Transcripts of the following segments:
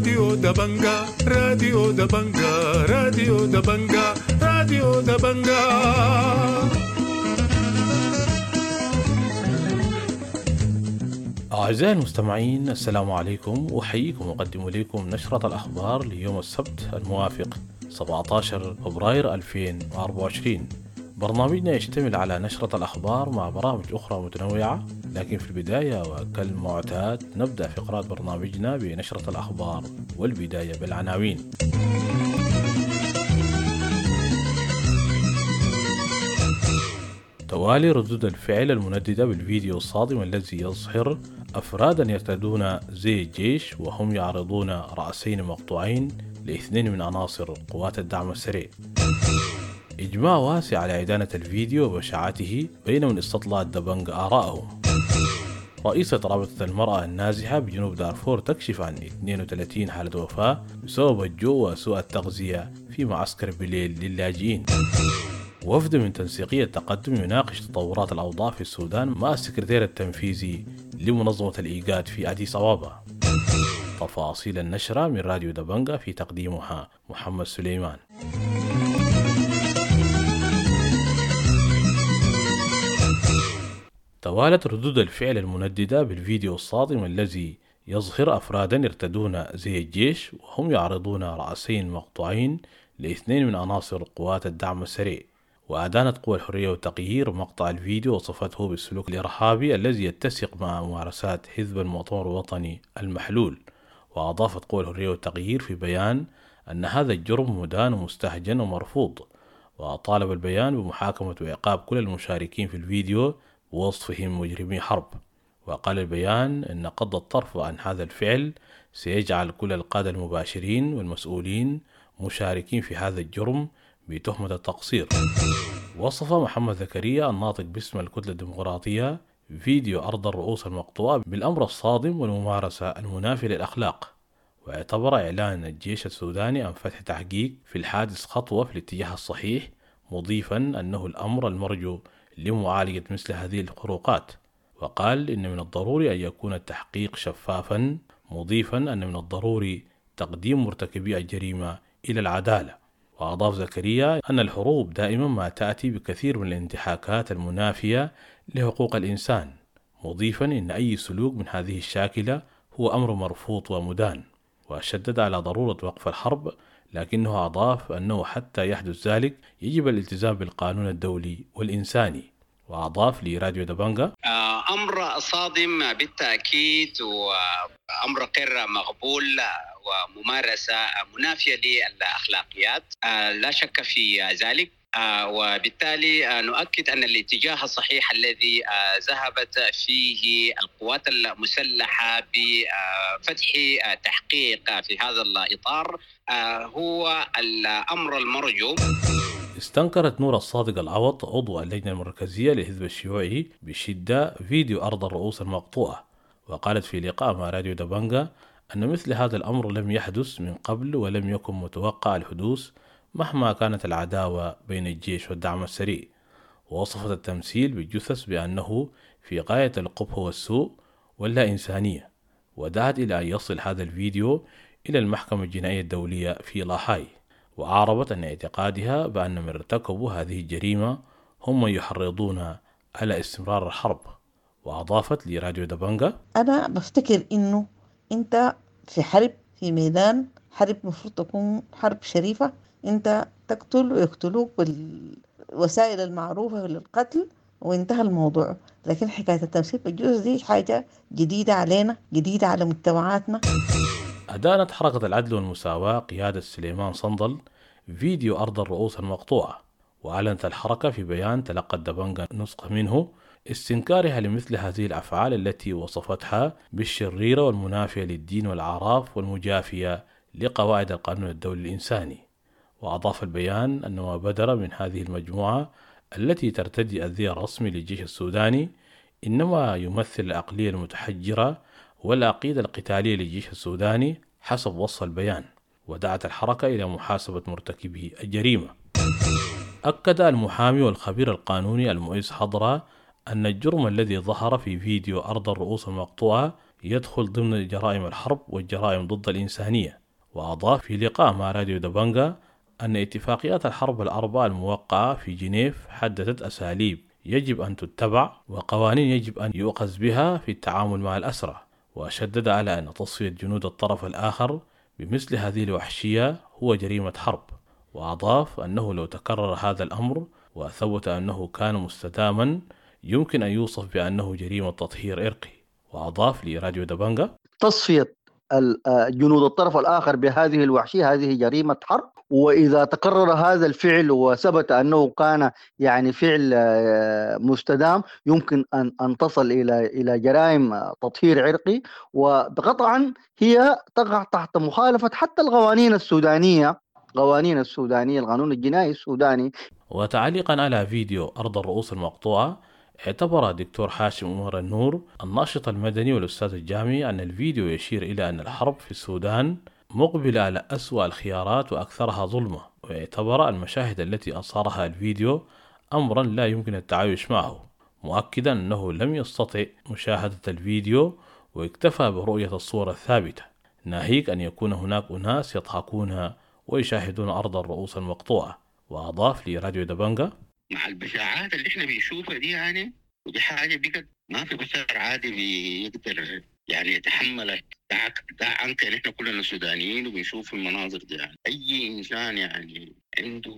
راديو دبنجا راديو دبنجا راديو دبنجا راديو دبنجا. أعزائي المستمعين، السلام عليكم، وأحييكم وأقدم إليكم نشرة الأخبار ليوم السبت الموافق 17 فبراير 2024. برنامجنا يشتمل على نشرة الأخبار مع برامج أخرى متنوعة، لكن في البداية وكالمعتاد نبدأ فقرات برنامجنا بنشرة الأخبار، والبداية بالعناوين. توالي ردود الفعل المنددة بالفيديو الصادم الذي يظهر أفرادا يرتدون زي الجيش وهم يعرضون رأسين مقطوعين لاثنين من عناصر قوات الدعم السريع. إجماع واسع على إدانة الفيديو وبشاعته بين من استطلعت دبنجا آراءهم. رئيسة رابطة المرأة النازحة بجنوب دارفور تكشف عن 32 حالة وفاة بسبب الجو وسوء التغذية في معسكر بليل للاجئين. وفد من تنسيقية التقدم يناقش تطورات الأوضاع في السودان مع السكرتير التنفيذي لمنظمة الإيجاد في أديس أبابا. تفاصيل النشرة من راديو دبنجا، في تقديمها محمد سليمان. توالت ردود الفعل المنددة بالفيديو الصادم الذي يظهر أفرادا يرتدون زي الجيش وهم يعرضون رأسين مقطوعين لاثنين من عناصر قوات الدعم السريع. وأدانت قوى الحرية والتغيير مقطع الفيديو وصفته بالسلوك الإرهابي الذي يتسق مع ممارسات حزب المؤتمر الوطني المحلول. وأضافت قوى الحرية والتغيير في بيان أن هذا الجرم مدان ومستهجن ومرفوض، وطالب البيان بمحاكمة وعقاب كل المشاركين في الفيديو بوصفهم مجرمي حرب. وقال البيان أن قض الطرف عن هذا الفعل سيجعل كل القادة المباشرين والمسؤولين مشاركين في هذا الجرم بتهمة التقصير. وصف محمد زكريا الناطق باسم الكتلة الديمقراطية فيديو أرض الرؤوس المقطوعة بالأمر الصادم والممارسة المنافية للأخلاق، واعتبر إعلان الجيش السوداني عن فتح تحقيق في الحادث خطوة في الاتجاه الصحيح، مضيفا أنه الأمر المرجو لمعالجة مثل هذه الخروقات. وقال إن من الضروري أن يكون التحقيق شفافا، مضيفا أن من الضروري تقديم مرتكبي الجريمة إلى العدالة. وأضاف زكريا أن الحروب دائما ما تأتي بكثير من الانتهاكات المنافية لحقوق الإنسان، مضيفا أن أي سلوك من هذه الشاكلة هو أمر مرفوض ومدان. وشدد على ضرورة وقف الحرب، لكنه أضاف أنه حتى يحدث ذلك يجب الالتزام بالقانون الدولي والإنساني. وأضاف لراديو دبنجا: أمر صادم بالتأكيد، وأمر غير مقبول وممارسة منافية للأخلاقيات لا شك في ذلك. وبالتالي نؤكد أن الاتجاه الصحيح الذي ذهبت فيه القوات المسلحة بفتح تحقيق في هذا الإطار هو الأمر المرجو. استنكرت نور الصادق العوض عضو اللجنة المركزية للحزب الشيوعي بشدة فيديو أرض الرؤوس المقطوعة، وقالت في لقاء مع راديو دبنجا أن مثل هذا الأمر لم يحدث من قبل ولم يكن متوقع الحدوث مهما كانت العداوة بين الجيش والدعم السريع. ووصفت التمثيل بالجثث بأنه في غاية القبح والسوء واللا إنسانية، ودعت إلى أن يصل هذا الفيديو إلى المحكمة الجنائية الدولية في لاهاي. وأعربت أن اعتقادها بأن من ارتكبوا هذه الجريمة هم من يحرضون على استمرار الحرب. وأضافت لراديو دبنجا: أنا بفتكر إنه أنت في حرب، في ميدان حرب مفروض تكون حرب شريفة، أنت تقتل ويقتلوك بالوسائل المعروفة للقتل وانتهى الموضوع. لكن حكاية التمثيل بالجثث دي حاجة جديدة علينا، جديدة على مجتمعاتنا. أدانت حركة العدل والمساواة قيادة سليمان صندل فيديو أرض الرؤوس المقطوعة، وأعلنت الحركة في بيان تلقت دبنجا نسخة منه استنكارها لمثل هذه الأفعال التي وصفتها بالشريرة والمنافية للدين والأعراف والمجافية لقواعد القانون الدولي الإنساني. وأضاف البيان أن ما بدر من هذه المجموعة التي ترتدي الزي الرسمي للجيش السوداني إنما يمثل العقلية المتحجرة والعقيدة القتالية للجيش السوداني حسب وصف البيان. ودعت الحركة إلى محاسبة مرتكبي الجريمة. أكد المحامي والخبير القانوني المؤيس حضرة أن الجرم الذي ظهر في فيديو أرض الرؤوس المقطوعة يدخل ضمن جرائم الحرب والجرائم ضد الإنسانية. وأضاف في لقاء مع راديو دبنجا أن اتفاقيات الحرب الأربعة الموقعة في جنيف حددت أساليب يجب أن تتبع وقوانين يجب أن يؤخذ بها في التعامل مع الأسرى، وشدد على أن تصفية جنود الطرف الآخر بمثل هذه الوحشية هو جريمة حرب. وأضاف أنه لو تكرر هذا الأمر وثبت أنه كان مستداما يمكن أن يوصف بأنه جريمة تطهير إرقي. وأضاف لراديو دبنجا: تصفية جنود الطرف الآخر بهذه الوحشية هذه جريمة حرب، وإذا تكرر هذا الفعل وثبت أنه كان يعني فعل مستدام يمكن أن تصل إلى جرائم تطهير عرقي، وقطعا هي تقع تحت مخالفة حتى القوانين السودانية، القانون الجنائي السوداني. وتعليقا على فيديو أرض الرؤوس المقطوعة، اعتبر دكتور حاشم عمر النور الناشط المدني والأستاذ الجامعي أن الفيديو يشير إلى أن الحرب في السودان مقبلة على أسوأ الخيارات وأكثرها ظلمة، واعتبر المشاهد التي أصارها الفيديو أمرا لا يمكن التعايش معه، مؤكدا أنه لم يستطع مشاهدة الفيديو واكتفى برؤية الصورة الثابتة، ناهيك أن يكون هناك أناس يضحكون ويشاهدون أرض الرؤوس المقطوعة. وأضاف لراديو دبنجا: مع البشاعات اللي احنا بنشوفها دي يعني، ودي حاجة بقت ما في بشر عادي بيقدر يعني يتحملها. ده عنك احنا كلنا سودانيين وبنشوف المناظر دي يعني. أي إنسان يعني عنده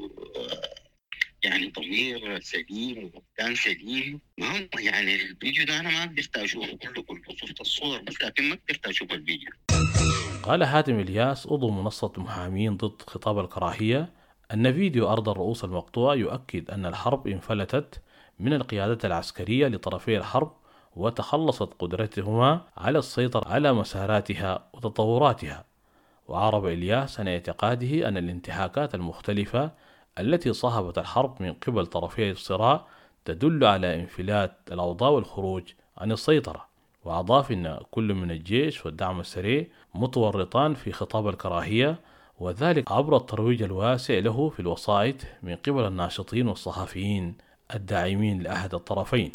يعني ضمير سليم ووجدان سليم ما يعني الفيديو ده أنا ما قدرت أشوفه كله شفت الصور بس لكن ما قدرت أشوف الفيديو. قال حاتم الياس عضو منصة محامين ضد خطاب الكراهية أن فيديو أرض الرؤوس المقطوعة يؤكد أن الحرب انفلتت من القيادة العسكرية لطرفي الحرب وتخلصت قدرتهما على السيطرة على مساراتها وتطوراتها. وعرب إلياس عن اعتقاده أن الانتهاكات المختلفة التي صاحبت الحرب من قبل طرفي الصراع تدل على انفلات الأوضاع والخروج عن السيطرة. وأضاف أن كل من الجيش والدعم السريع متورطان في خطاب الكراهية، وذلك عبر الترويج الواسع له في الوسائط من قبل الناشطين والصحفيين الداعمين لأحد الطرفين.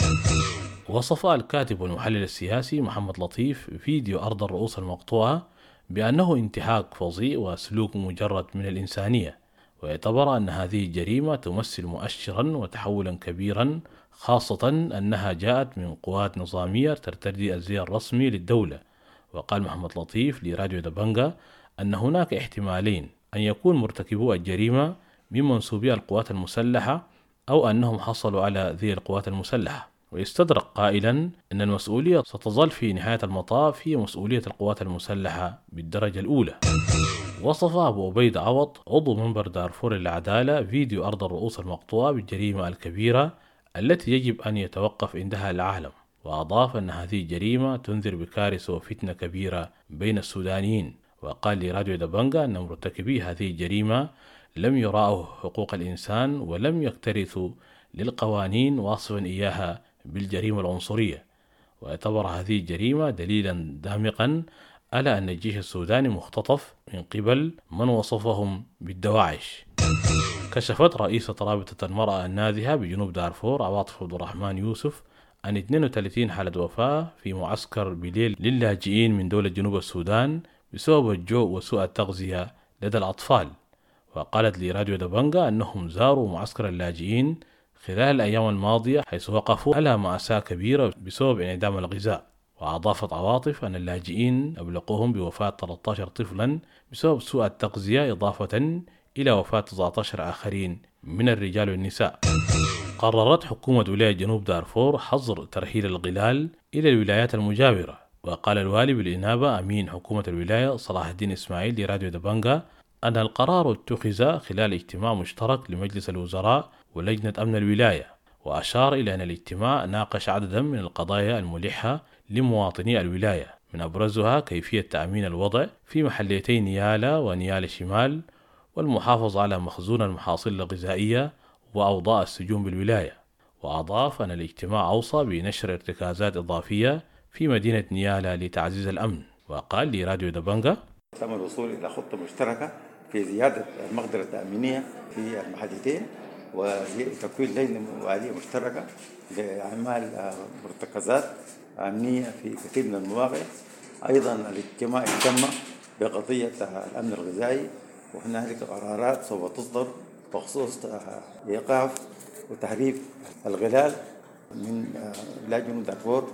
وصف الكاتب والمحلل السياسي محمد لطيف فيديو أرض الرؤوس المقطوعة بأنه انتهاك فظيع وسلوك مجرد من الإنسانية، واعتبر أن هذه الجريمة تمثل مؤشرا وتحولا كبيرا، خاصة أنها جاءت من قوات نظامية ترتدي الزي الرسمي للدولة. وقال محمد لطيف لراديو دبنجا أن هناك احتمالين: أن يكون مرتكبو الجريمة من منسوبي القوات المسلحة أو أنهم حصلوا على ذي القوات المسلحة، ويستدرك قائلا أن المسؤولية ستظل في نهاية المطاف هي مسؤولية القوات المسلحة بالدرجة الأولى. وصف أبو عبيد عوض عضو منبر دارفور للعدالة فيديو أرض الرؤوس المقطوعة بالجريمة الكبيرة التي يجب أن يتوقف عندها العالم، وأضاف أن هذه الجريمة تنذر بكارثة وفتنة كبيرة بين السودانيين. وقال لراديو دبنجا أن مرتكبي هذه الجريمة لم يراعوا حقوق الإنسان ولم يكترثوا للقوانين، واصفا إياها بالجريمة العنصرية، واعتبر هذه الجريمة دليلا دامقا على أن الجيش السوداني مختطف من قبل من وصفهم بالدواعش. كشفت رئيسة رابطة المرأة النازحة بجنوب دارفور عواطف عبد الرحمن يوسف عن 32 حالة وفاة في معسكر بليل للاجئين من دولة جنوب السودان بسبب الجوع وسوء التغذية لدى الأطفال. وقالت لراديو دبنجا أنهم زاروا معسكر اللاجئين خلال الأيام الماضية حيث وقفوا على مأساة كبيرة بسبب انعدام الغذاء. وأضافت عواطف أن اللاجئين أبلغوهم بوفاة 13 طفلا بسبب سوء التغذية، إضافة إلى وفاة 19 آخرين من الرجال والنساء. قررت حكومة ولاية جنوب دارفور حظر ترحيل الغلال إلى الولايات المجاورة. وقال الوالي بالإنابة أمين حكومة الولاية صلاح الدين إسماعيل لراديو دبنجا أن القرار اتخذ خلال اجتماع مشترك لمجلس الوزراء ولجنة أمن الولاية، وأشار إلى أن الاجتماع ناقش عددا من القضايا الملحة لمواطني الولاية، من أبرزها كيفية تأمين الوضع في محليتي نيالا ونيالا شمال، والمحافظة على مخزون المحاصيل الغذائية وأوضاع السجون بالولاية. وأضاف أن الاجتماع أوصى بنشر ارتكازات إضافية في مدينة نيالا لتعزيز الأمن. وقال لراديو دبنجا: تم الوصول إلى خطة مشتركة في زيادة المقدرة التأمينية في المحلتين وتكوين لجنة موالية مشتركة لأعمال مرتكزات أمنية في كثير من المواقع. أيضا الاجتماع اهتم بقضية الأمن الغذائي، وهنالك قرارات سوف تصدر بخصوص إيقاف وتحريف الغلال من بلاد جنوب دارفور.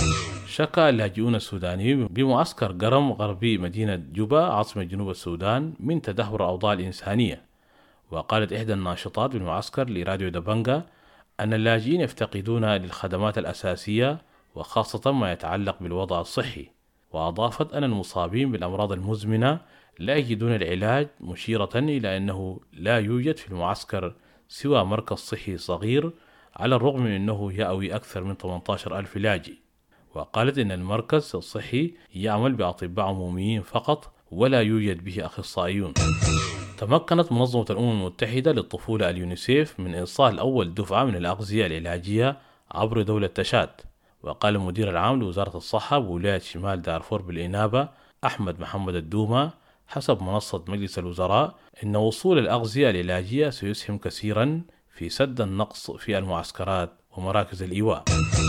شكى اللاجئون السودانيين بمعسكر قرم غربي مدينة جوبا عاصمة جنوب السودان من تدهور الأوضاع الإنسانية. وقالت إحدى الناشطات بالمعسكر لراديو دبنجا أن اللاجئين يفتقدون للخدمات الأساسية وخاصة ما يتعلق بالوضع الصحي. وأضافت أن المصابين بالأمراض المزمنة لا يجدون العلاج، مشيرة إلى أنه لا يوجد في المعسكر سوى مركز صحي صغير، على الرغم من أنه يأوي أكثر من 18,000 لاجئ. وقالت إن المركز الصحي يعمل بأطباء عموميين فقط ولا يوجد به أخصائيون. تمكنت منظمة الأمم المتحدة للطفولة اليونيسيف من إيصال أول دفعة من الأغذية العلاجية عبر دولة تشاد. وقال المدير العام لوزارة الصحة بولاية شمال دارفور بالإنابة أحمد محمد الدومة حسب منصة مجلس الوزراء إن وصول الأغذية العلاجية سيسهم كثيرا في سد النقص في المعسكرات ومراكز الإيواء.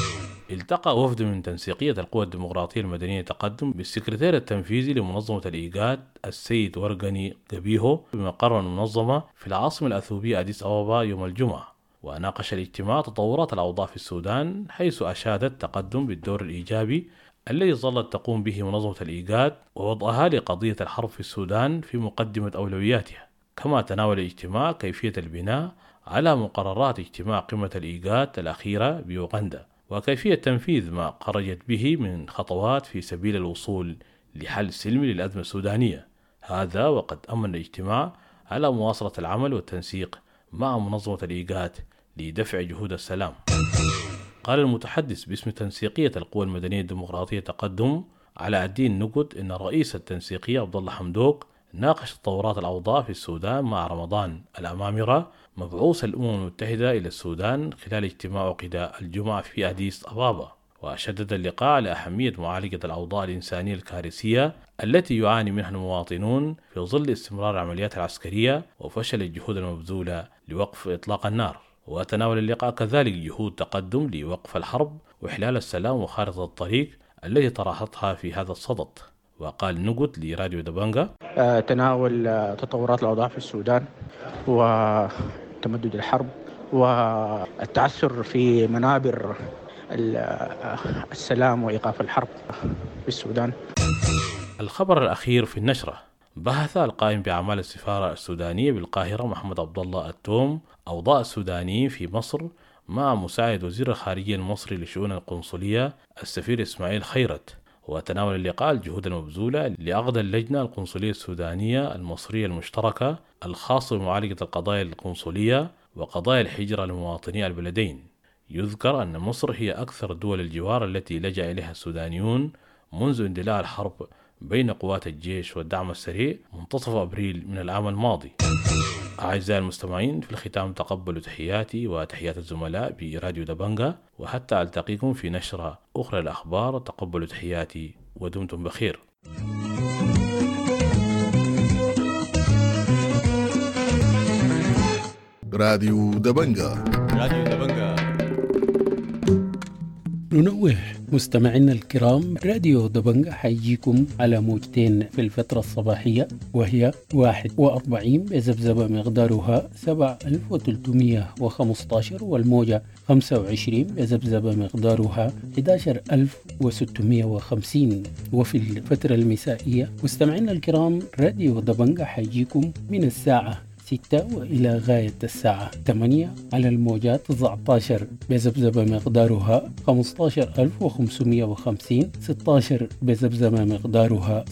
التقى وفد من تنسيقية القوى الديمقراطية المدنية تقدم بالسكرتير التنفيذي لمنظمة الإيجاد السيد ورغني قبيهو بمقر المنظمة في العاصمة الأثيوبية أديس أبابا يوم الجمعة. وناقش الاجتماع تطورات الأوضاع في السودان، حيث أشاد التقدم بالدور الإيجابي الذي ظلت تقوم به منظمة الإيجاد ووضعها لقضية الحرب في السودان في مقدمة أولوياتها. كما تناول الاجتماع كيفية البناء على مقررات اجتماع قمة الإيجاد الأخيرة بيوغندا، وكيفية تنفيذ ما خرجت به من خطوات في سبيل الوصول لحل سلمي للأزمة السودانية. هذا وقد أمن الاجتماع على مواصلة العمل والتنسيق مع منظمة الإيجاد لدفع جهود السلام. قال المتحدث باسم تنسيقية القوى المدنية الديمقراطية تقدم على الدين نقد إن رئيس التنسيقية عبد الله حمدوك ناقش تطورات الأوضاع في السودان مع رمضان الأمامرة مبعوث الأمم المتحدة إلى السودان خلال اجتماع عقد الجمعة في أديس أبابا. وشدد اللقاء على أهمية معالجة الأوضاع الإنسانية الكارثية التي يعاني منها المواطنون في ظل استمرار العمليات العسكرية وفشل الجهود المبذولة لوقف إطلاق النار. وتناول اللقاء كذلك جهود تقدم لوقف الحرب وإحلال السلام وخارطة الطريق التي طرحتها في هذا الصدد. وقال نقد لراديو دبنجا تناول تطورات الأوضاع في السودان وتمدد الحرب والتعثر في منابر السلام وإيقاف الحرب في السودان. الخبر الأخير في النشرة: بحث القائم بأعمال السفارة السودانية بالقاهرة محمد عبد الله التوم أوضاع السودانيين في مصر مع مساعد وزير الخارجية المصري لشؤون القنصلية السفير إسماعيل خيرت. وتناول اللقاء الجهود المبذولة لعقد اللجنة القنصلية السودانية المصرية المشتركة الخاصة بمعالجة القضايا القنصلية وقضايا الهجرة لمواطني البلدين. يذكر أن مصر هي أكثر دول الجوار التي لجأ إليها السودانيون منذ اندلاع الحرب بين قوات الجيش والدعم السريع منتصف أبريل من العام الماضي. أعزائي المستمعين، في الختام تقبلوا تحياتي وتحيات الزملاء براديو دبنجا، وحتى ألتقيكم في نشرة أخرى الأخبار تقبلوا تحياتي ودمتم بخير. راديو دبنجا. راديو دبنجا. ننوه مستمعينا الكرام، راديو دبنجا حيجيكم على موجتين في الفترة الصباحية، وهي 41 بذبذبة مقدارها 7315، والموجة 25 بذبذبة مقدارها 11650. وفي الفترة المسائية مستمعينا الكرام راديو دبنجا حيجيكم من الساعة 6 وإلى غاية الساعة 8 على الموجات 19 بذبذبة مقدارها 15550، 16 بذبذبة مقدارها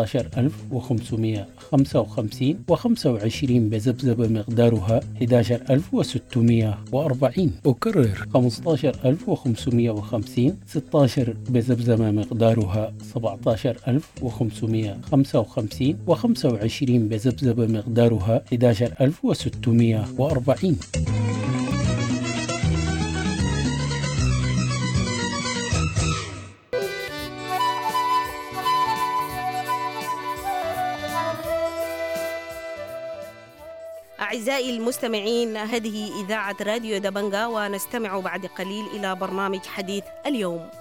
17555، و25 بذبذبة مقدارها 11640. أكرر 15550، 16 بذبذبة مقدارها 17555، و25 بذبذبة مقدارها 11640. أعزائي المستمعين، هذه إذاعة راديو دبنجا، ونستمع بعد قليل إلى برنامج حديث اليوم.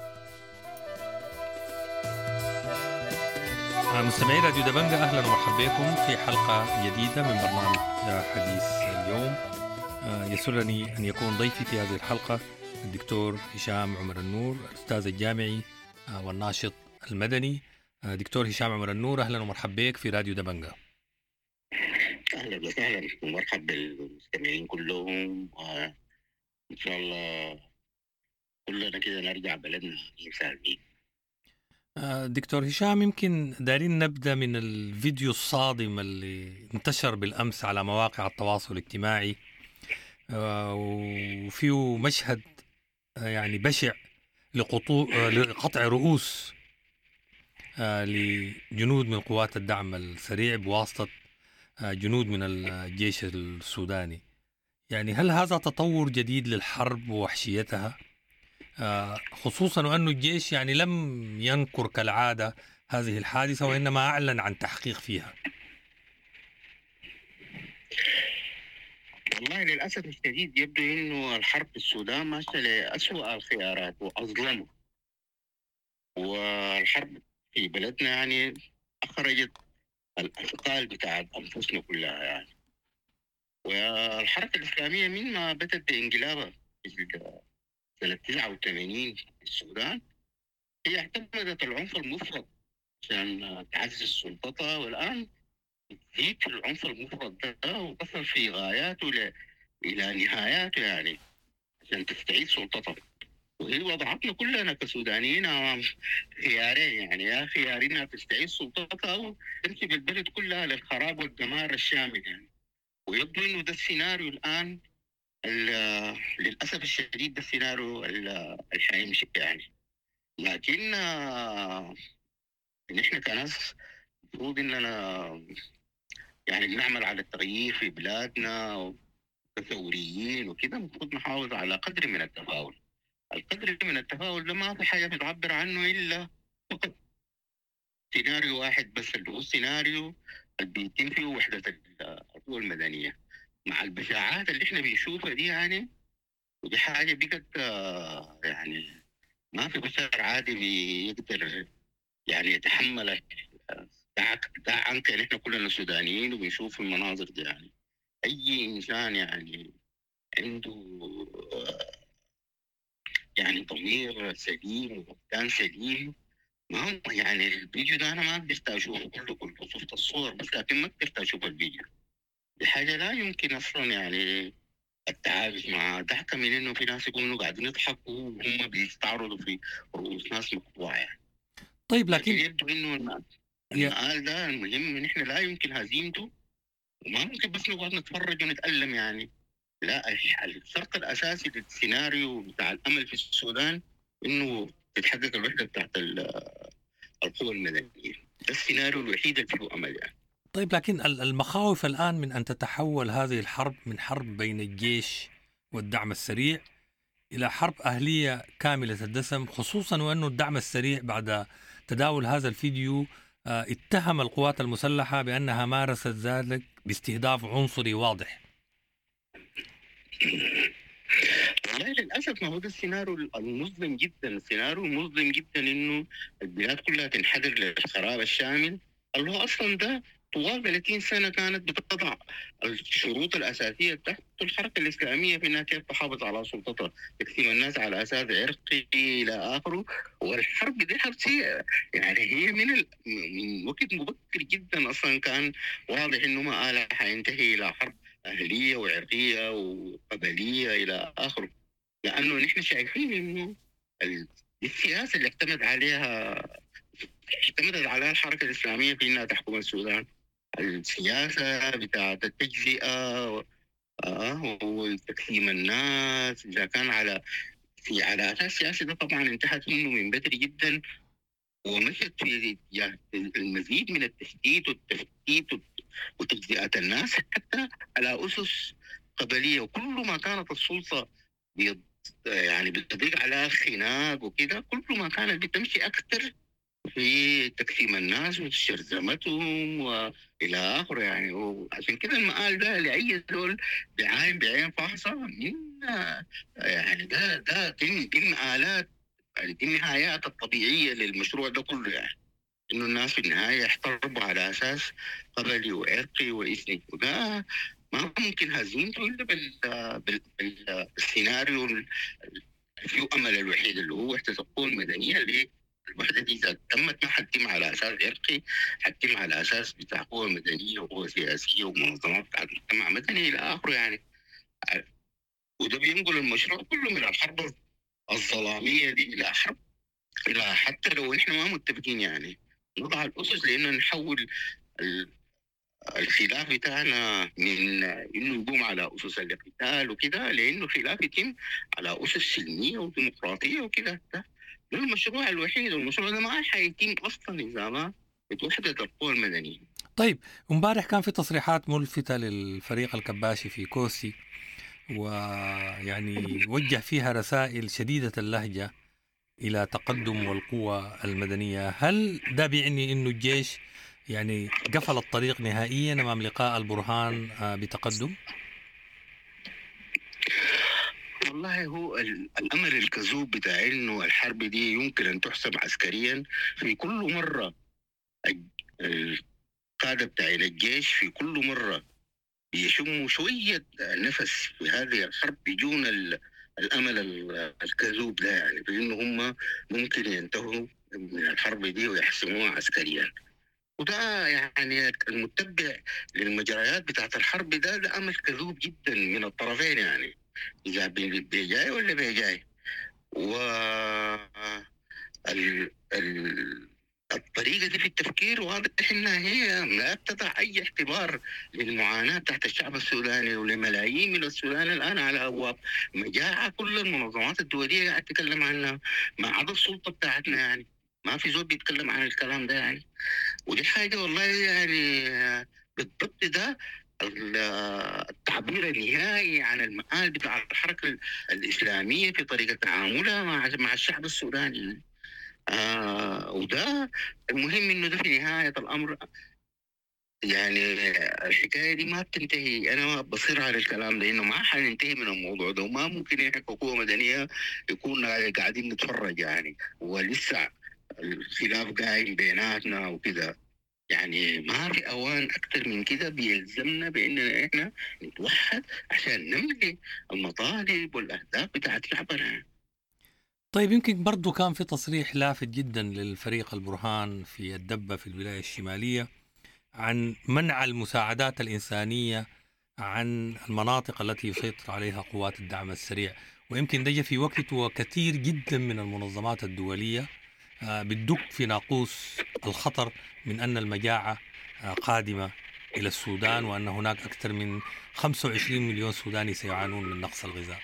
مستمعي راديو دبنجا، أهلا ومرحبا بكم في حلقة جديدة من برنامج حديث اليوم. يسرني أن يكون ضيفي في هذه الحلقة الدكتور هشام عمر النور، الأستاذ الجامعي والناشط المدني. دكتور هشام عمر النور، أهلا ومرحبا بك في راديو دبنجا. أهلا وسهلا ومرحبا بالمستمعين كلهم، وإن شاء الله كلنا كده نرجع بلدنا سالمين. دكتور هشام، يمكن دارين نبدأ من الفيديو الصادم اللي انتشر بالأمس على مواقع التواصل الاجتماعي، وفيه مشهد يعني بشع لقطع رؤوس لجنود من قوات الدعم السريع بواسطة جنود من الجيش السوداني. يعني هل هذا تطور جديد للحرب ووحشيتها، خصوصا وأن الجيش يعني لم ينكر كالعادة هذه الحادثة وإنما أعلن عن تحقيق فيها؟ والله للأسف الشديد يبدو إنه الحرب في السودان ماشية لأسوأ الخيارات وأظلمه، والحرب في بلدنا يعني أخرجت الأثقال بتاعت أنفسنا كلها يعني. والحركة الإسلامية من ما بدأت بانقلابها في سنة 89 في السودان هي اعتمدت العنف المفرط عشان تعزز سلطتها، والآن تزيد في العنف المفرط ده وتصل في غاياته إلى نهاياته يعني عشان تستعيد سلطتها. وهي وضعتنا كلنا كسودانيين أمام خيارين، يعني يا خيارنا تستعيد سلطتها أو تمشي بالبلد كلها للخراب والدمار الشامل يعني. ويبدو إنه ده السيناريو الآن للأسف الشديد، ده السيناريو اللي حيمشي يعني. لكن نحن كناس المفروض إننا يعني بنعمل على التغيير في بلادنا وكثوريين وكده، المفروض نحافظ على قدر من التفاؤل. القدر من التفاؤل ده ما في حاجة بتعبر عنه إلا فقط سيناريو واحد بس، اللي هو السيناريو اللي بيتم فيه وحدة القوى المدنية مع البشاعات اللي احنا بنشوفها دي يعني. ودي حاجة بقت يعني ما في بشر عادي بيقدر يعني يتحمل دع عنك ان احنا كلنا سودانيين وبنشوف المناظر دي يعني. اي انسان يعني عنده يعني ضمير سليم ووجدان سليم، ما هو يعني الفيديو ده انا ما قدرت اشوفه كله شفت الصور بس، لكن ما قدرت اشوف الفيديو. دي حاجة لا يمكن اصلا يعني التعايش مع ضحكة من انه في ناس يكونوا قاعدين يضحكوا وهم بيستعرضوا في رؤوس ناس مقطوعة يعني. طيب لكن يبدو انه المقال ده المهم ان احنا لا يمكن هزيمته، وما ممكن بس نقعد نتفرج ونتألم يعني. لا، الشرط الاساسي للسيناريو بتاع الامل في السودان انه تتحقق الوحدة بتاعت القوى المدنية. السيناريو الوحيد اللي فيه امل يعني. طيب لكن المخاوف الآن من أن تتحول هذه الحرب من حرب بين الجيش والدعم السريع إلى حرب أهلية كاملة الدسم، خصوصا وأنه الدعم السريع بعد تداول هذا الفيديو اتهم القوات المسلحة بأنها مارست ذلك باستهداف عنصري واضح. والله للأسف ما هو ده السيناريو المظلم جدا، السيناريو المظلم جدا إنه البلاد كلها تنحدر للخراب الشامل اللي هو أصلا ده طوال 30 سنة كانت بتضع الشروط الأساسية تحت الحركة الإسلامية في أنها كيف تحافظ على سلطتها، تقسيم الناس على أساس عرقي إلى آخره. والحرب دي حرب سيئة يعني، هي من وقت مبكر جدا أصلا كان واضح إنه ما آلها حينتهي إلى حرب أهلية وعرقية وقبلية إلى آخره، لأنه نحن شايفين إنه السياسة اللي اعتمدت عليها الحركة الإسلامية في أنها تحكم السودان، السياسة بتاعت التجزئة وتقسيم الناس، إذا كان على أساس سياسي ده طبعا انتهت منه من بدري جدا، ومشت في المزيد من التشتيت والتفتيت وتجزئة الناس حتى على أسس قبلية. وكل ما كانت السلطة يعني بتضيق على خناق وكده، كل ما كانت بتمشي أكثر في تقسيم الناس وشرذمتهم والى اخره يعني. وعشان كده المقال ده لاي دول بعين فاحصه من يعني دي المقالات، يعني دي النهايات الطبيعيه للمشروع ده كله، يعني انه الناس في النهايه يحتربوا على اساس قبلي وعرقي واثني، وده ما ممكن هزيمته الا بالسيناريو اللي فيه امل الوحيد اللي هو وحده القوى المدنيه. اللي الوحده دي اذا تمت ما حتتم على اساس عرقي، حتتم على اساس بتاع قوى مدنيه وقوى سياسيه ومنظمات بتاعت مجتمع مدني الى اخره يعني. وده بينقل المشروع كله من الحرب الظلاميه دي الى حرب، الى حتى لو احنا ما متفقين يعني نضع الاسس لانه نحول الخلاف بتاعنا من انه يقوم على اسس الاقتتال وكده لانه الخلاف يتم على اسس سلميه وديمقراطيه وكده. ده المشروع الوحيد، والمشروع ده ما حيتم اصلا اذا ما بتوحدة القوى المدنيه. طيب امبارح كان في تصريحات ملفتة للفريق الكباشي في كوسي، ويعني وجه فيها رسائل شديدة اللهجة إلى تقدم والقوى المدنية. هل ده بيعني إنه الجيش يعني قفل الطريق نهائيا أمام لقاء البرهان بتقدم؟ والله هو الأمل الكذوب بتاع إنه الحرب دي يمكن أن تحسم عسكريا. في كل مرة القادة بتاع الجيش في كل مرة بيشموا شوية نفس في هذه الحرب بيجون الأمل الكذوب ده، يعني بأنه هم ممكن ينتهوا من الحرب دي ويحسموها عسكريا. وده يعني المتبع للمجريات بتاعت الحرب ده أمل كذوب جدا من الطرفين، يعني إذا بيجاي ولا بيجاي. الطريقة دي في التفكير واضح إنها هي لا تضع أي اعتبار للمعاناة تحت الشعب السوداني ولملايين من السودان الآن على أبواب مجاعة. كل المنظمات الدولية قاعدة تتكلم عنها ما عدا السلطة بتاعتنا، يعني ما في زول بيتكلم عن الكلام ده يعني. ودي حاجة والله يعني بالضبط ده التعبير النهائي عن المآل بتاع الحركة الإسلامية في طريقة تعاملها مع الشعب السوداني. وده المهم إنه ده في نهاية الأمر يعني الحكاية دي ما بتنتهي. أنا بصير على الكلام ده إنه ما حننتهي من الموضوع ده، وما ممكن إحنا كقوة مدنية يكون قاعدين نتفرج يعني ولسه الخلاف قايم بيناتنا وكده. يعني ما في أوان أكتر من كده بيلزمنا بأننا إحنا نتوحد عشان نملي المطالب والأهداف بتاعت شعبنا. طيب يمكن برضو كان في تصريح لافت جدا للفريق البرهان في الدبة في الولاية الشمالية عن منع المساعدات الإنسانية عن المناطق التي يسيطر عليها قوات الدعم السريع، ويمكن ده في وقت وكثير جدا من المنظمات الدولية بتدق في ناقوس الخطر من أن المجاعة قادمة إلى السودان، وأن هناك أكثر من 25 مليون سوداني سيعانون من نقص الغذاء.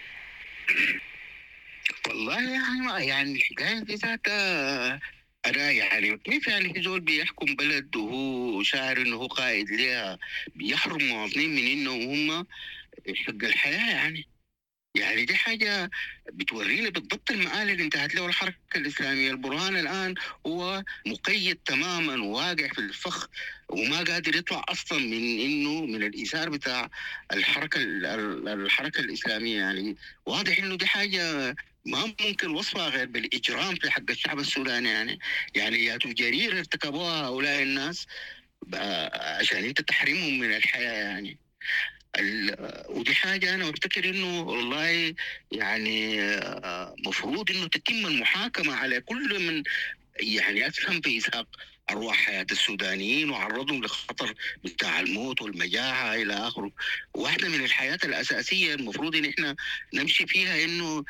والله يعني الحكاية دي ذاتها أنا يعني كيف يعني في زول بيحكم بلد وهو شاعر إنه هو قائد ليها بيحرم مواطنين من إنه هم حق الحياة يعني دي حاجة بتورينا بالضبط المآل اللي انتهت له الحركة الإسلامية. البرهان الآن هو مقيد تماما وواقع في الفخ وما قادر يطلع أصلا من الإيثار بتاع الحركة الإسلامية. يعني واضح إنه دي حاجة ما ممكن وصفها غير بالإجرام في حق الشعب السوداني. يعني يا جريرة ارتكبوها هؤلاء الناس عشان انت تحرمهم من الحياة يعني. ودي حاجة أنا أفتكر إنه والله يعني مفروض إنه تتم المحاكمة على كل من يعني أسهم في إسهاق أرواح حياة السودانيين وعرضهم لخطر بتاع الموت والمجاعة إلى آخره. واحدة من الحياة الأساسية المفروض إن إحنا نمشي فيها إنه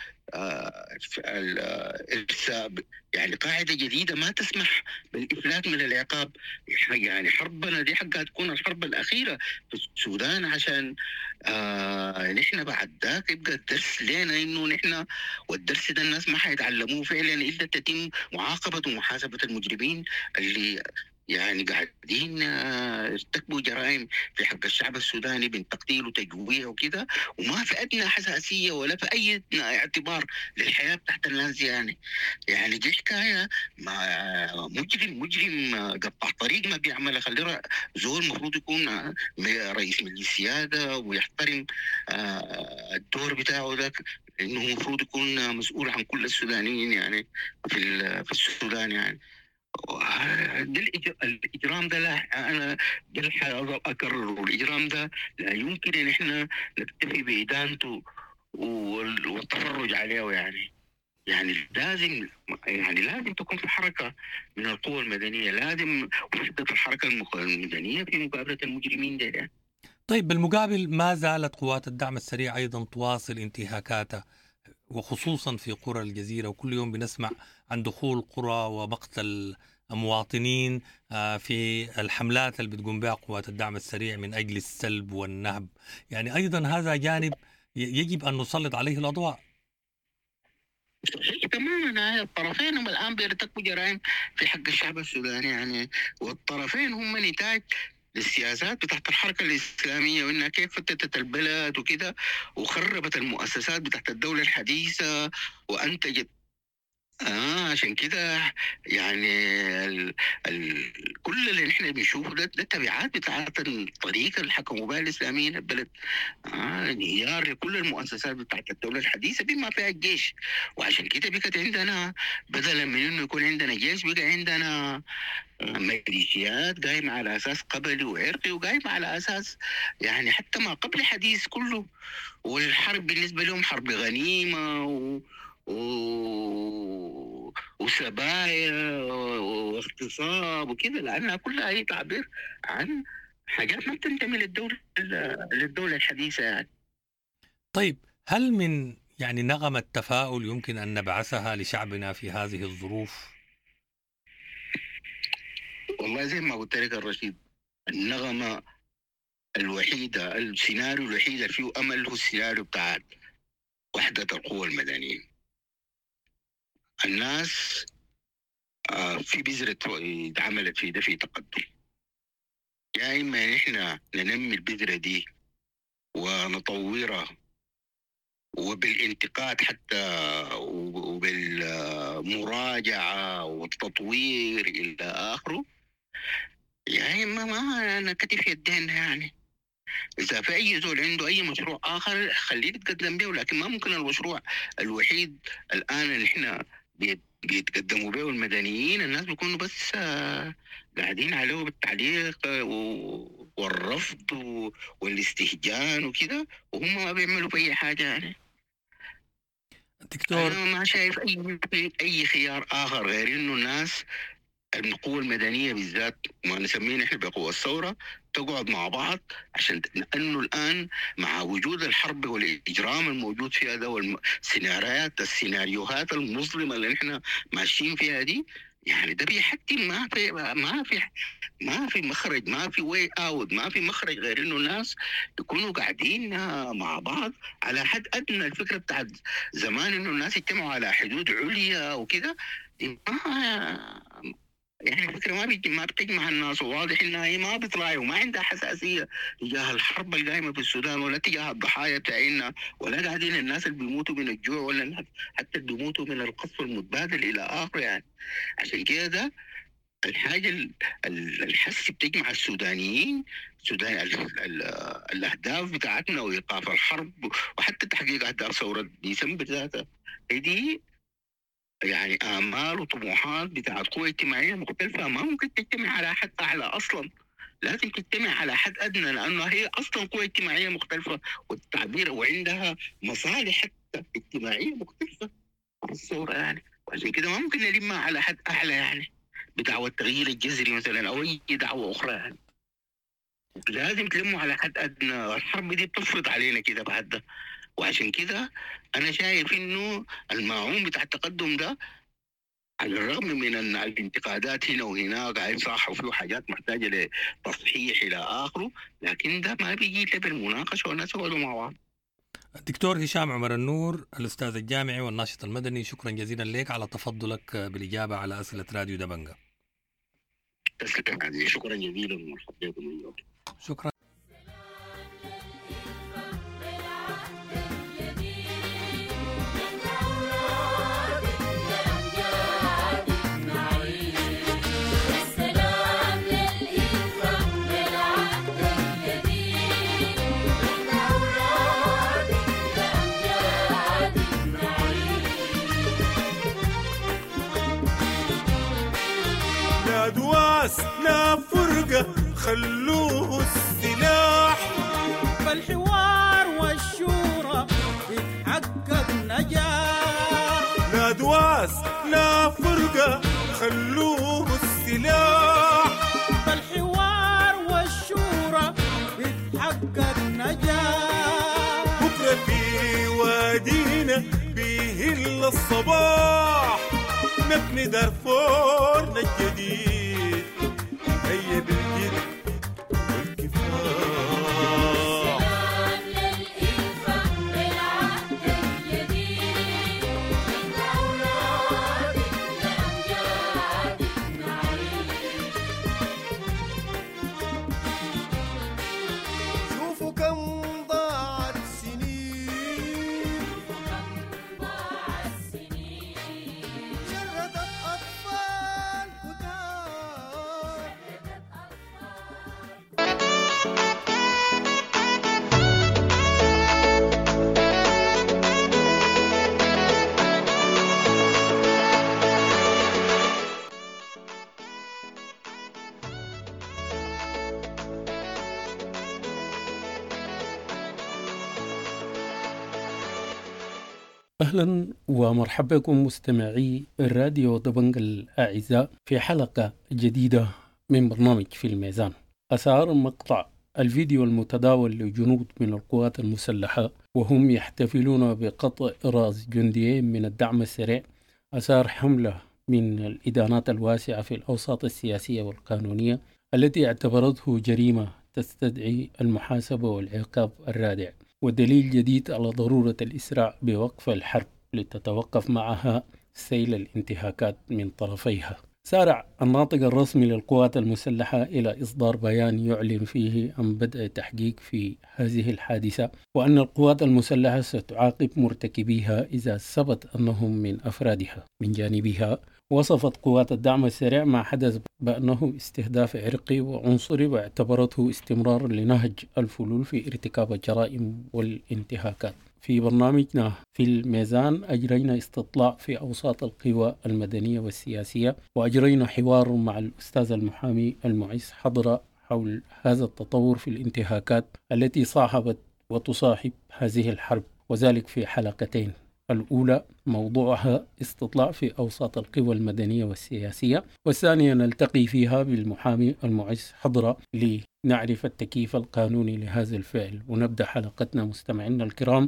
يعني قاعدة جديدة ما تسمح بالإفلات من العقاب. يعني حربنا دي حقها تكون الحرب الأخيرة في السودان عشان نحن بعد ذاك يبقى الدرس لنا إنه نحن، والدرس ده الناس ما حيتعلموه فعلا إلا تتم معاقبة ومحاسبة المجرمين اللي يعني قاعدين يرتكبوا جرائم في حق الشعب السوداني من تقتيل وتجويع وكده، وما في ادنى حساسيه ولا في اي اعتبار للحياه بتاعت الناس دي. يعني دي حكايه مجرم قطع طريق ما بيعمل. خلي زول المفروض يكون رئيس مجلس سياده ويحترم الدور بتاعه ذاك، انه المفروض يكون مسؤول عن كل السودانيين يعني في السودان. يعني الإجرام ده لا، أنا ده أكرر، الإجرام ده لا يمكن إن إحنا نكتفي بإدانته والتفرج عليه. يعني لازم تكون في حركة من القوى المدنية، لازم وحدة الحركة المدنية في مقابلة المجرمين ده يعني. طيب بالمقابل ما زالت قوات الدعم السريع أيضا تواصل انتهاكاتها وخصوصا في قرى الجزيرة، وكل يوم بنسمع عن دخول قرى ومقتل مواطنين في الحملات اللي بتقوم بها قوات الدعم السريع من أجل السلب والنهب. يعني أيضا هذا جانب يجب أن نسلط عليه الأضواء. صحيح تماما. الطرفين هم الآن بيرتكبوا جرائم في حق الشعب السوداني يعني، والطرفين هم نتاج للسياسات بتاعت الحركة الإسلامية، وإنها كيف فتتت البلد وكده وخربت المؤسسات بتاعت الدولة الحديثة وأنتجت عشان كده يعني كل اللي نحن بنشوفه ده تبعات بتاعت الطريقة اللي حكموا بها الإسلاميين البلد. انهيار لكل المؤسسات بتاعت الدولة الحديثة بما فيها الجيش. وعشان كده بقت عندنا بدلا من إنه يكون عندنا جيش بقى عندنا ميليشيات قايمة على أساس قبلي وعرقي، وقايمة على أساس يعني حتى ما قبل حديث كله. والحرب بالنسبة لهم حرب غنيمة وسبايا واغتصاب وكده، لأنها كلها هي تعبير عن حاجات ما بتنتمي للدولة الحديثة يعني. طيب هل من يعني نغمة تفاؤل يمكن أن نبعثها لشعبنا في هذه الظروف؟ والله زي ما قلت لك الرشيد، النغمة الوحيدة، السيناريو الوحيد اللي فيه أمل هو السيناريو بتاع وحدة القوى المدنية. الناس في بذرة اتعملت في ده في تقدم، يا إما نحن ننمي البذرة دي ونطورها وبالانتقاد حتى وبالمراجعة والتطوير إلى آخره، يا إما ما نكتف يدينا يعني. إذا في أي زول عنده أي مشروع آخر خليه يتقدم به، ولكن ما ممكن المشروع الوحيد الآن اللي إحنا بيتقدموا به المدنيين الناس بيكونوا بس قاعدين عليه بالتعليق والرفض والاستهجان وكده، وهم ما بيعملوا في أي حاجة يعني. دكتور أنا ما شايف أي خيار آخر غير إنه الناس القوى المدنية بالذات ما نسميه نحن بقوى الثورة تقعد مع بعض، عشان لأنه الآن مع وجود الحرب والإجرام الموجود فيها ده السيناريوهات المظلمة اللي نحن ماشيين فيها دي، يعني ده بيحتم ما في مخرج، ما في واي اوت، ما في مخرج غير انه الناس يكونوا قاعدين مع بعض على حد ادنى. الفكره بتاعت زمان انه الناس يجتمعوا على حدود عليا وكده، يعني الفكرة ما بتجمع الناس، وواضح انها هي ما بتراعي وما عندها حساسية تجاه الحرب القائمة في السودان ولا تجاه الضحايا بتاعنا، ولا قاعدين الناس اللي بيموتوا من الجوع ولا الناس حتى اللي بيموتوا من القصف المتبادل الى اخره يعني. عشان كده ده الحاجة الحس بتجمع السودانيين الاهداف بتاعتنا وايقاف الحرب وحتى تحقيق اهداف ثورة ديسمبر ذاتها دي يعني آمال وطموحات بتاعت قوى اجتماعية مختلفة ما ممكن تجتمع على حد أعلى أصلا، لازم تجتمع على حد أدنى، لأنه هي أصلا قوى اجتماعية مختلفة والتعبير وعندها مصالح حتى اجتماعية مختلفة في الصورة يعني. وعشان كده ما ممكن نلمها على حد أعلى يعني بدعوة التغيير الجذري مثلا أو أي دعوة أخرى يعني. لازم تلموا على حد أدنى. الحرب دي بتفرض علينا كده بعد ده. وعشان كده أنا شايف إنه الماعون بتاع التقدم ده على الرغم من أن الانتقادات هنا وهناك قاعد صح وفيه حاجات محتاجة لتصحيح إلى آخره، لكن ده ما بيجي إلا بالمناقشة والناس يقعدوا مع بعض. الدكتور هشام عمر النور الأستاذ الجامعي والناشط المدني، شكرا جزيلا لك على تفضلك بالإجابة على أسئلة راديو دبنجة. تسلم عزيزي، شكرا جزيلا ومرحبا بكم أيها. شكرا. دواس لا فرقة خلوه السلاح، فالحوار والشورى يتحقق نجاح. لا دواس لا فرقة خلوه السلاح، فالحوار والشورى يتحقق نجاح. بكرة في وادينا بيهل الصباح، نبني دارفورنا الجديد هيا بالجد والكفاح. سلام للإنفاق بالعهد الجديد، من أولادك لأمجادك نعيش. شوفوا كم ضاعت سنين، جردت أطفال كتار. أهلا ومرحبا بكم مستمعي الراديو دبنج الأعزاء في حلقة جديدة من برنامج في الميزان. أثار مقطع الفيديو المتداول لجنود من القوات المسلحة وهم يحتفلون بقطع رأس جنديين من الدعم السريع أثار حملة من الإدانات الواسعة في الأوساط السياسية والقانونية التي اعتبرته جريمة تستدعي المحاسبة والعقاب الرادع، ودليل جديد على ضرورة الإسراع بوقف الحرب لتتوقف معها سيل الانتهاكات من طرفيها. سارع الناطق الرسمي للقوات المسلحة إلى إصدار بيان يعلن فيه عن بدء تحقيق في هذه الحادثة، وأن القوات المسلحة ستعاقب مرتكبيها إذا ثبت أنهم من أفرادها. من جانبها وصفت قوات الدعم السريع ما حدث بأنه استهداف عرقي وعنصري، واعتبرته استمرار لنهج الفلول في ارتكاب الجرائم والانتهاكات. في برنامجنا في الميزان أجرينا استطلاع في أوساط القوى المدنية والسياسية، وأجرينا حوار مع الأستاذ المحامي المعز حضرة حول هذا التطور في الانتهاكات التي صاحبت وتصاحب هذه الحرب، وذلك في حلقتين. الأولى موضوعها استطلاع في أوساط القوى المدنية والسياسية، والثانية نلتقي فيها بالمحامي المعز حضرة لنعرف التكييف القانوني لهذا الفعل. ونبدأ حلقتنا مستمعينا الكرام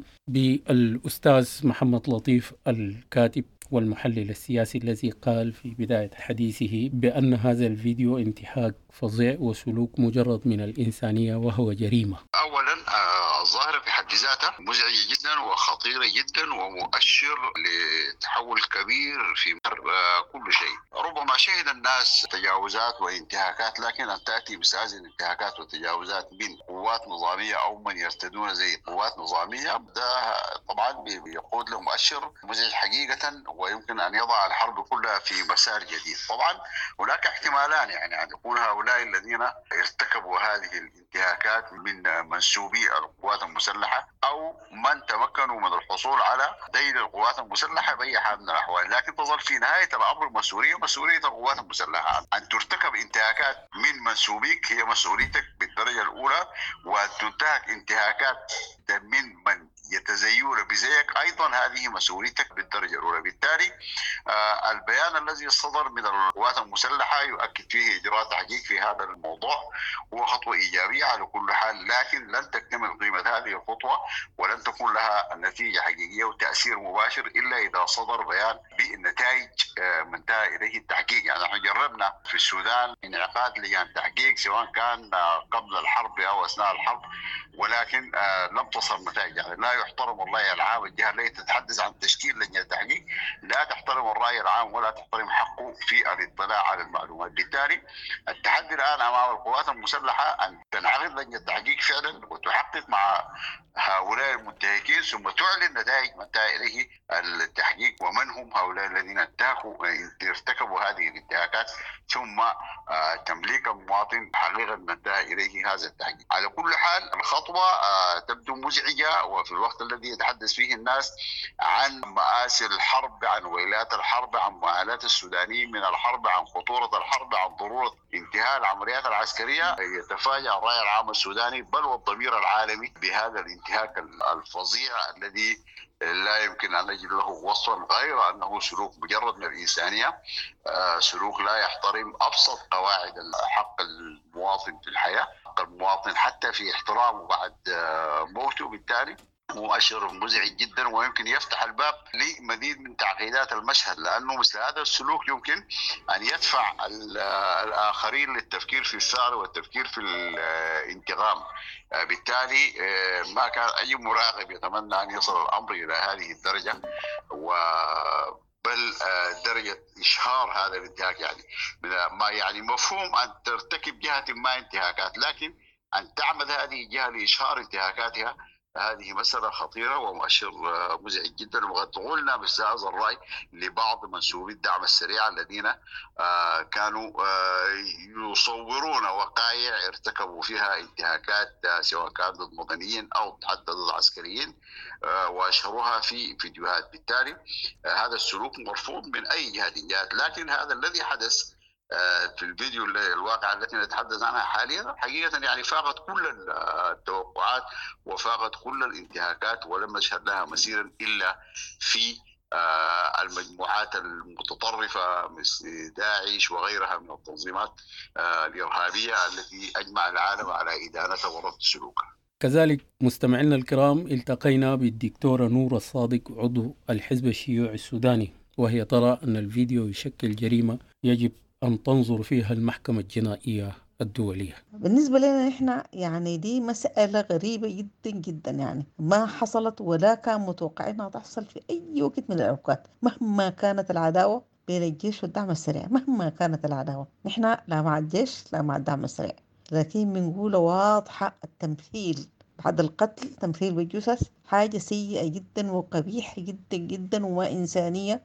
بالأستاذ محمد لطيف الكاتب والمحلل السياسي الذي قال في بداية حديثه بأن هذا الفيديو انتهاك فظيع وسلوك مجرد من الإنسانية وهو جريمة. أولا الظاهرة في حد ذاتها مزعجة جدا وخطيرة جدا ومؤشر لتحول كبير في كل شيء. ربما شهد الناس تجاوزات وانتهاكات، لكن أن تأتي مثل هذه الانتهاكات والتجاوزات من قوات نظامية أو من يرتدون زي قوات نظامية، ده طبعا بيقود له مؤشر مزعج حقيقة، ويمكن أن يضع الحرب كلها في مسار جديد. طبعا هناك احتمالان، يعني أن يكون هؤلاء الذين ارتكبوا هذه الانتهاكات من منسوبي القوات المسلحة أو من تمكنوا من الحصول على دين القوات المسلحة بأي حال من الأحوال، لكن تظل في نهاية الأمر مسؤولية القوات المسلحة. أن ترتكب انتهاكات من منسوبيك هي مسؤوليتك بالدرجة الأولى، وأن تنتهك انتهاكات من يتزيون بزيك أيضا هذه مسؤوليتك بالدرجة الأولى. بالتالي البيان الذي صدر من القوات المسلحة يؤكد فيه إجراء تحقيق في هذا الموضوع، هو خطوة إيجابية على كل حال، لكن لن تكتمل قيمة هذه الخطوة ولن تكون لها نتيجة حقيقية وتأثير مباشر إلا إذا صدر بيان بالنتائج منتهى إليه التحقيق التحقيق. يعني نحن جربنا في السودان انعقاد لجان تحقيق سواء كان قبل الحرب أو أثناء الحرب، ولكن لم تصل نتائج. يعني لا يحترم الرأي العام. الجهة التي تتحدث عن تشكيل لجنة تحقيق لا تحترم الرأي العام ولا تحترم حقه في الاطلاع على المعلومات. بالتالي التحدي الآن أمام القوات المسلحة أن تنعقد لجنة تحقيق فعلا وتحقق مع هؤلاء المنتهكين، ثم تعلن نتائج من انتهى إليه التحقيق ومن هم هؤلاء الذين ارتكبوا هذه الانتهاكات، ثم تمليك المواطن حقيقة انتهى إليه هذا التحقيق. على كل حال الخطوة تبدو مزعجة، وفي الوقت الذي يتحدث فيه الناس عن مآسي الحرب، عن ويلات الحرب، عن معاناة السودانيين من الحرب، عن خطورة الحرب، عن ضرورة انتهاء العمليات العسكرية، يتفاجأ الرأي العام السوداني بل والضمير العالمي بهذا الانتهاك الفظيع الذي لا يمكن أن نجد له وصفا غير أنه سلوك مجرد من الإنسانية، سلوك لا يحترم أبسط قواعد حق المواطن في الحياة، حق المواطن حتى في احترامه بعد موته. بالتالي مؤشر مزعج جدا، ويمكن يفتح الباب لمزيد من تعقيدات المشهد، لأنه مثل هذا السلوك يمكن أن يدفع الآخرين للتفكير في الثار والتفكير في الانتقام. بالتالي ما كان أي مراقب يتمنى أن يصل الأمر إلى هذه الدرجة، بل درجة إشهار هذا الانتهاك. يعني ما يعني مفهوم أن ترتكب جهة ما انتهاكات، لكن أن تعمد هذه الجهة لإشهار انتهاكاتها هذه مسألة خطيرة ومؤشر مزعج جدا. وقد قلنا مثل هذا الرأي لبعض منسوبي الدعم السريع الذين كانوا يصورون وقائع ارتكبوا فيها انتهاكات سواء كانت ضد مدنيين أو حتى ضد عسكريين، وأشهروها في فيديوهات. بالتالي هذا السلوك مرفوض من أي جهة الجهات. لكن هذا الذي حدث في الفيديو الواقع التي نتحدث عنها حاليا حقيقة يعني فاقت كل التوقعات وفاقت كل الانتهاكات، ولم نشهد لها مسيرا إلا في المجموعات المتطرفة مثل داعش وغيرها من التنظيمات الإرهابية التي أجمع العالم على إدانتها ورفض سلوكها. كذلك مستمعينا الكرام، التقينا بالدكتورة نورة الصادق عضو الحزب الشيوعي السوداني، وهي ترى أن الفيديو يشكل جريمة يجب أن تنظر فيها المحكمة الجنائية الدولية. بالنسبة لنا إحنا يعني دي مسألة غريبة جدا جدا، يعني ما حصلت ولا كان متوقع إنها تحصل في أي وقت من الأوقات، مهما كانت العداوة بين الجيش والدعم السريع، مهما كانت العداوة. نحن لا مع الجيش لا مع الدعم السريع، لكن بنقول واضحة التمثيل بعد القتل، تمثيل بالجثث، حاجة سيئة جدا وقبيحة جدا جدا وما إنسانية،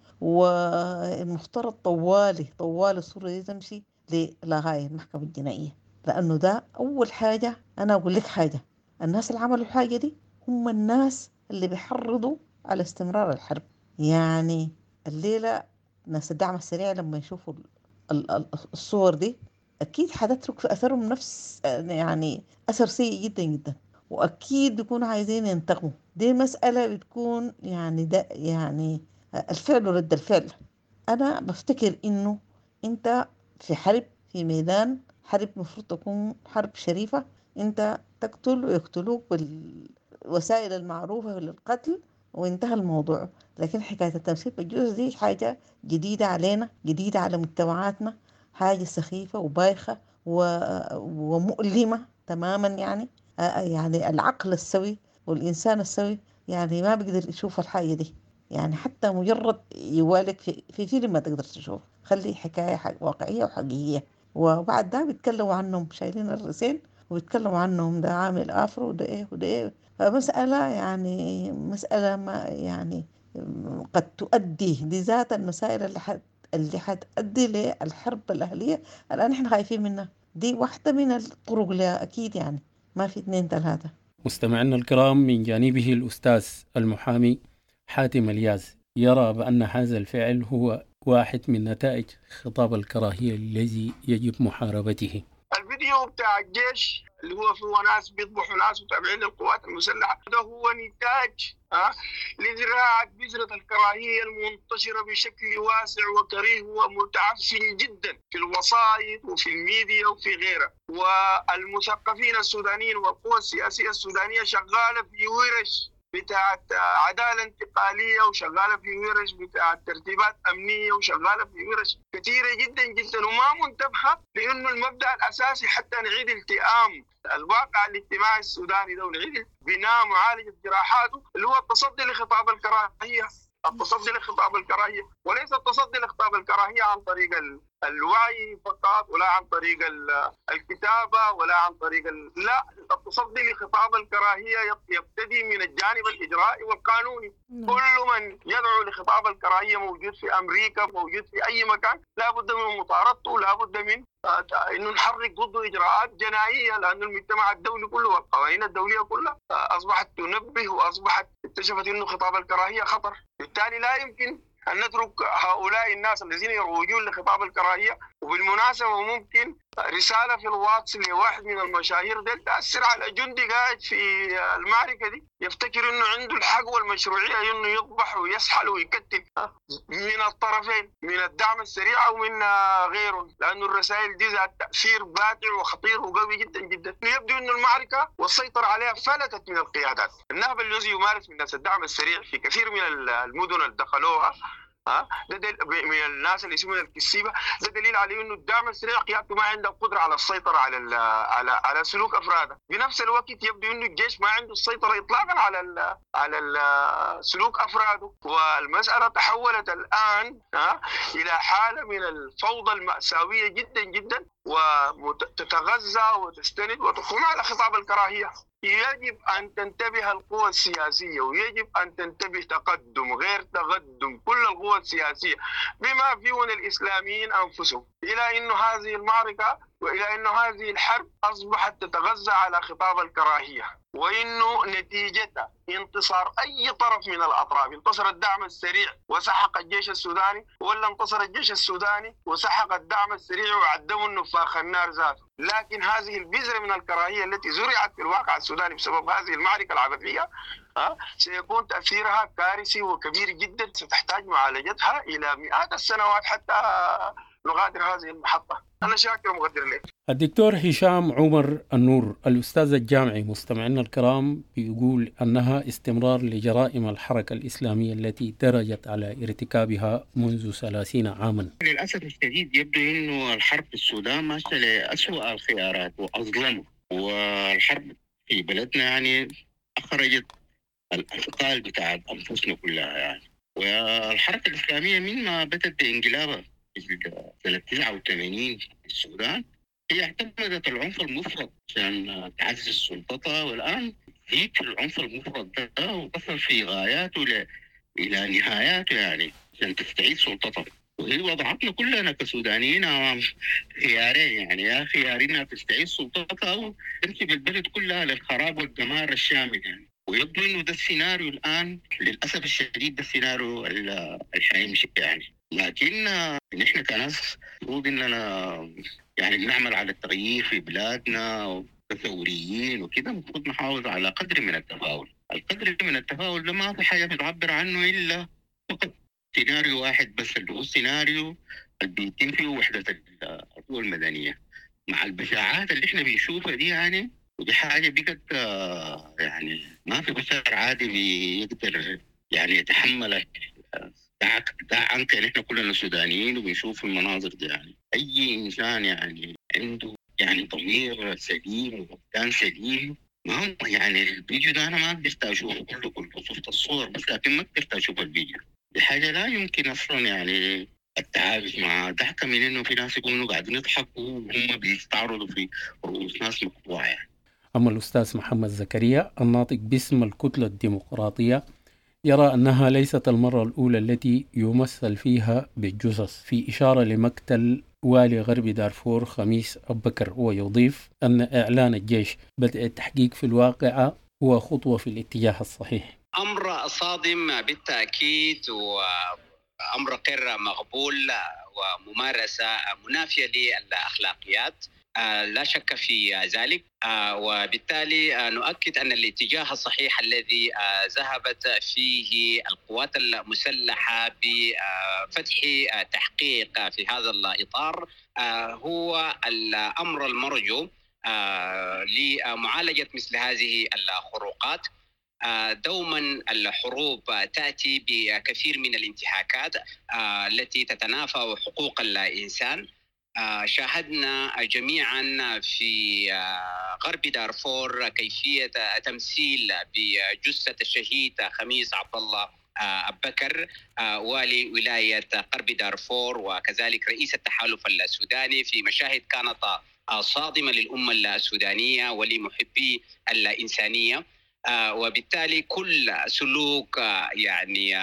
والمفترض طوال الصورة دي تمشي لغاية المحكمة الجنائية. لأنه ده أول حاجة. أنا أقول لك حاجة، الناس اللي عملوا الحاجة دي هم الناس اللي بيحرضوا على استمرار الحرب. يعني الليلة ناس الدعم السريع لما يشوفوا الصور دي أكيد حتترك في أثرهم نفس يعني أثر سيء جدا جدا، وأكيد بيكونوا عايزين ينتقموا. دي مسألة بتكون يعني ده يعني الفعل ورد الفعل. أنا بفتكر إنه أنت في حرب، في ميدان حرب مفروض تكون حرب شريفة، أنت تقتل ويقتلوك بالوسائل المعروفة للقتل وانتهى الموضوع. لكن حكاية التمثيل بالجثث دي حاجة جديدة علينا، جديدة على مجتمعاتنا، حاجة سخيفة وبايخة ومؤلمة تماما. يعني العقل السوي والإنسان السوي يعني ما بيقدر يشوف الحاجة دي. يعني حتى مجرد يوالك في فيلم ما تقدر تشوف، خلي حكاية واقعية وحقيقية. وبعد ده بيتكلموا عنهم شايلين الرسين وبيتكلموا عنهم ده عامل آفرو وده إيه وده إيه. فمسألة يعني مسألة ما يعني قد تؤدي لذات المسائل اللي حتؤدي للحرب الأهلية الآن إحنا خايفين منها. دي واحدة من الطرق لها أكيد، يعني ما في 2 3. مستمعينا الكرام، من جانبه الأستاذ المحامي حاتم الياز يرى بأن هذا الفعل هو واحد من نتائج خطاب الكراهية الذي يجب محاربته. الفيديو بتاع الجيش اللي هو فيه ناس بيذبحوا ناس وتابعين للقوات المسلحة، ده هو نتاج لزراعة بذرة الكراهية المنتشرة بشكل واسع وكريه ومتعفن جدا في الوسائط وفي الميديا وفي غيرها. والمثقفين السودانيين والقوى السياسية السودانية شغالة في ورش بتاعت عدالة انتقالية، وشغالة في ورش بتاعت ترتيبات أمنية، وشغالة في ورش كثيرة جدا جدا وما منتبهة لأنه المبدأ الأساسي حتى نعيد التئام الواقع الاجتماعي السوداني ده ونعيد بناء معالجة جراحاته اللي هو التصدي لخطاب الكراهية. التصدي لخطاب الكراهية وليس التصدي لخطاب الكراهية عن طريق الوعي فقط ولا عن طريق الكتابة ولا عن طريق لا، التصدي لخطاب الكراهية يبتدي من الجانب الإجرائي والقانوني. كل من يدعو لخطاب الكراهية موجود في أمريكا موجود في أي مكان لابد من مطاردته، لابد من إنه نحرك ضده إجراءات جنائية، لأن المجتمع الدولي كله والقوانين الدولية كلها أصبحت تنبه وأصبحت اكتشفت إنه خطاب الكراهية خطر. بالتالي لا يمكن أن نترك هؤلاء الناس الذين يروجون لخطاب الكراهية. وبالمناسبة ممكن رسالة في الواتس لواحد من المشاهير ده تأثر على جندي قاعد في المعركة دي يفتكر إنه عنده الحق والمشروعية إنه يذبح ويسحل ويكتل من الطرفين، من الدعم السريع أو من غيره، لأنه الرسائل دي ذات تأثير باتع وخطير وقوي جدا جدا. يبدو إنه المعركة والسيطرة عليها فلتت من القيادات. النهب الذي يمارس من الناس الدعم السريع في كثير من المدن اللي دخلوها ده من الناس اللي يسمونها الكسيبة، ده دليل على انه الدعم السريع قيادته ما عنده قدره على السيطره على سلوك افراده. بنفس الوقت يبدو انه الجيش ما عنده السيطره اطلاقا على سلوك افراده. والمساله تحولت الان الى حاله من الفوضى المأساويه جدا جدا وتتغذى وتستند وتقوم على خطاب الكراهيه. يجب أن تنتبه القوى السياسية ويجب أن تنتبه تقدم غير تقدم كل القوى السياسية بما فيهم الإسلاميين أنفسهم إلى أن هذه المعركة وإلى أن هذه الحرب أصبحت تتغذى على خطاب الكراهية، وإنه نتيجتها انتصار أي طرف من الأطراف. انتصر الدعم السريع وسحق الجيش السوداني، ولا انتصر الجيش السوداني وسحق الدعم السريع وعدموا النفاخ النار ذاته. لكن هذه البذرة من الكراهية التي زرعت في الواقع السوداني بسبب هذه المعركة العبثية سيكون تأثيرها كارثي وكبير جدا، ستحتاج معالجتها إلى مئات السنوات حتى نغادر هذه المحطة. أنا شاكر ومقدر لك. الدكتور هشام عمر النور الأستاذ الجامعي مستمعينا الكرام بيقول أنها استمرار لجرائم الحركة الإسلامية التي درجت على ارتكابها منذ 30 عاما. للأسف الشديد يبدو أنه الحرب في السودان ماشية لأسوأ الخيارات وأظلمها، والحرب في بلدنا يعني أخرجت الأثقال بتاعت أنفسنا كلها يعني. والحركة الإسلامية من ما بدأت بانقلابها في سنة 89 في السودان هي اعتمدت العنف المفرط عشان تعزز سلطتها، والآن هي العنف المفرط ده وصل في غاياته إلى نهاياته يعني عشان تستعيد سلطتها. وهي وضعتنا كلنا كسودانيين أمام خيارين يعني، يا خيارنا تستعيد سلطتها أو تمشي بالبلد كلها للخراب والدمار الشامل يعني. ويبدو إنه ده السيناريو الآن للأسف الشديد، ده السيناريو اللي حيمشي يعني. لكن نحن كناس المفروض إننا يعني بنعمل على التغيير في بلادنا كثوريين وكده، المفروض نحافظ على قدر من التفاؤل. القدر من التفاؤل ده ما في حاجة بتعبر عنه إلا فقط سيناريو واحد بس، اللي هو السيناريو اللي بيتم فيه وحدة القوى المدنية مع البشاعات اللي احنا بنشوفها دي يعني. ودي حاجة بقت يعني ما في بشر عادي بيقدر يعني يتحمل عنك. نحن كلنا سودانيين وبنشوف المناظر دي يعني. أي إنسان يعني عنده يعني ضمير سليم ووجدان سليم ما هم يعني الفيديو ده أنا ما قدرت أشوفه كله شفت الصور بس، لكن ما قدرت أشوف الفيديو. دي حاجة لا يمكن أصلا يعني التعايش مع ضحكة من إنه في ناس يكونوا قاعدين يضحكوا وهم بيستعرضوا في رؤوس ناس مقطوعة يعني. أما الأستاذ محمد زكريا الناطق باسم الكتلة الديمقراطية يرى أنها ليست المرة الأولى التي يمثل فيها بالجثث، في إشارة لمقتل والي غرب دارفور خميس أبو بكر، ويضيف أن إعلان الجيش بدء التحقيق في الواقعة هو خطوة في الاتجاه الصحيح. أمر صادم بالتأكيد وأمر غير مقبول وممارسة منافية للأخلاقيات لا شك في ذلك، وبالتالي نؤكد أن الاتجاه الصحيح الذي ذهبت فيه القوات المسلحة بفتح تحقيق في هذا الإطار هو الأمر المرجو لمعالجة مثل هذه الخروقات. دوما الحروب تأتي بكثير من الانتهاكات التي تتنافى حقوق الإنسان. شاهدنا جميعا في غرب دارفور كيفية تمثيل بجثة الشهيد خميس عبد الله بكر والي ولاية غرب دارفور، وكذلك رئيس التحالف السوداني، في مشاهد كانت صادمة للأمة السودانية ولمحبي الإنسانية. وبالتالي كل سلوك يعني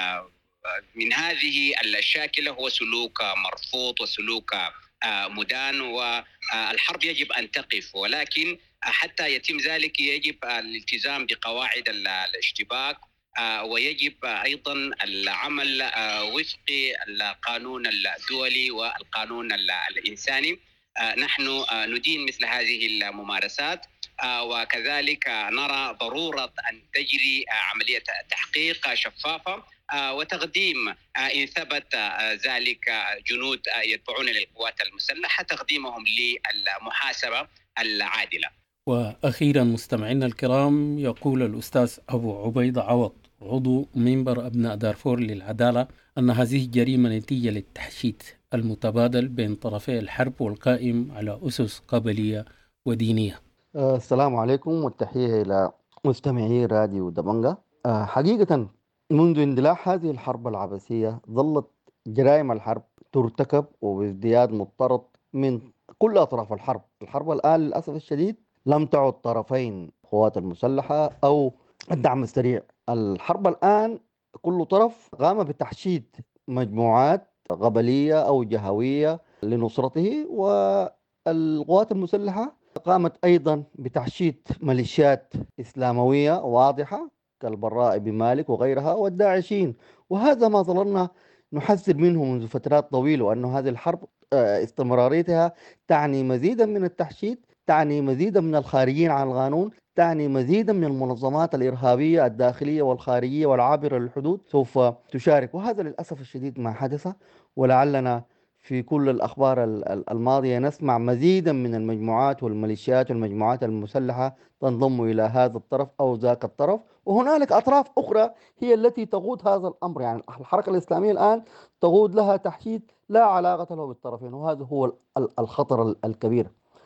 من هذه الشاكلة هو سلوك مرفوض وسلوك مدان، والحرب يجب أن تقف، ولكن حتى يتم ذلك يجب الالتزام بقواعد الاشتباك، ويجب أيضا العمل وفق القانون الدولي والقانون الإنساني. نحن ندين مثل هذه الممارسات، وكذلك نرى ضرورة أن تجري عملية تحقيق شفافة وتقديم إن ثبت ذلك جنود يتبعون للقوات المسلحة تقديمهم للمحاسبة العادلة. وأخيرا مستمعينا الكرام، يقول الأستاذ أبو عبيد عوض عضو منبر أبناء دارفور للعدالة أن هذه الجريمة نتيجة للتحشيد المتبادل بين طرفي الحرب والقائم على أسس قبلية ودينية. السلام عليكم والتحية إلى مستمعي راديو دبنجا. حقيقة منذ اندلاع هذه الحرب العبثية ظلت جرائم الحرب ترتكب وبازدياد مضطرد من كل أطراف الحرب. الحرب الآن للأسف الشديد لم تعد طرفين القوات المسلحة أو الدعم السريع. الحرب الآن كل طرف قام بتحشيد مجموعات قبلية أو جهوية لنصرته، والقوات المسلحة قامت أيضا بتحشيد ميليشيات إسلاموية واضحة كالبراء بن مالك وغيرها والداعشين. وهذا ما ظللنا نحذر منه منذ فترات طويلة، وأن هذه الحرب استمراريتها تعني مزيدا من التحشيد، تعني مزيدا من الخارجين عن القانون، تعني مزيدا من المنظمات الإرهابية الداخلية والخارجية والعابرة للحدود سوف تشارك. وهذا للأسف الشديد ما حدث، ولعلنا في كل الأخبار الماضية نسمع مزيدا من المجموعات والميليشيات والمجموعات المسلحة تنضم إلى هذا الطرف أو ذاك الطرف، وهنالك أطراف أخرى هي التي تقود هذا الأمر. يعني الحركة الإسلامية الآن تقود لها تحشيد لا علاقة له بالطرفين، وهذا هو الخطر الكبير.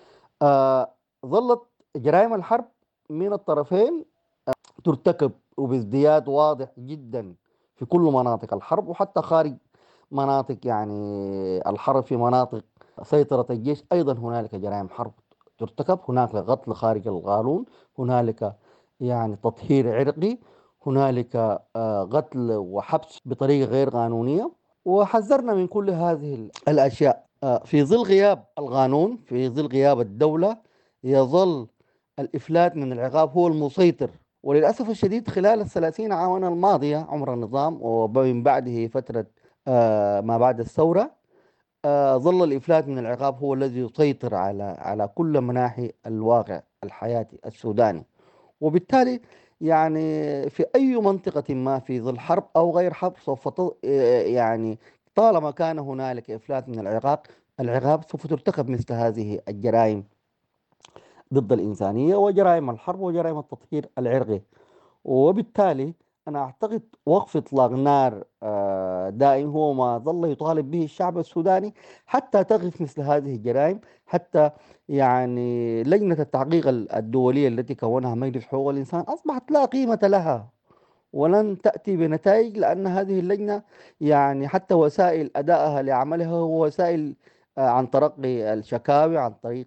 ظلت جرائم الحرب من الطرفين ترتكب وبازدياد واضح جدا في كل مناطق الحرب، وحتى خارج مناطق يعني الحرب في مناطق سيطرة الجيش أيضا هنالك جرائم حرب ترتكب. هناك قتل خارج القانون، هنالك يعني تطهير عرقي، هنالك قتل وحبس بطريقة غير قانونية. وحذرنا من كل هذه الأشياء. في ظل غياب القانون، في ظل غياب الدولة، يظل الإفلات من العقاب هو المسيطر. وللأسف الشديد خلال 30 عاما الماضية عمر النظام ومن بعده فترة ما بعد الثورة، ظل الإفلات من العقاب هو الذي يسيطر على كل مناحي الواقع الحياتي السوداني. وبالتالي يعني في أي منطقة ما في ظل حرب أو غير حرب سوف يعني طالما كان هنالك إفلات من العقاب سوف ترتكب مثل هذه الجرائم ضد الإنسانية وجرائم الحرب وجرائم التطهير العرقي. وبالتالي أنا أعتقد وقف إطلاق نار دائم هو ما ظل يطالب به الشعب السوداني حتى تقف مثل هذه الجرائم، حتى يعني لجنة التحقيق الدولية التي كونها مجلس حقوق الإنسان أصبحت لا قيمة لها ولن تأتي بنتائج، لأن هذه اللجنة يعني حتى وسائل أدائها لعملها هو وسائل عن طريق الشكاوي، عن طريق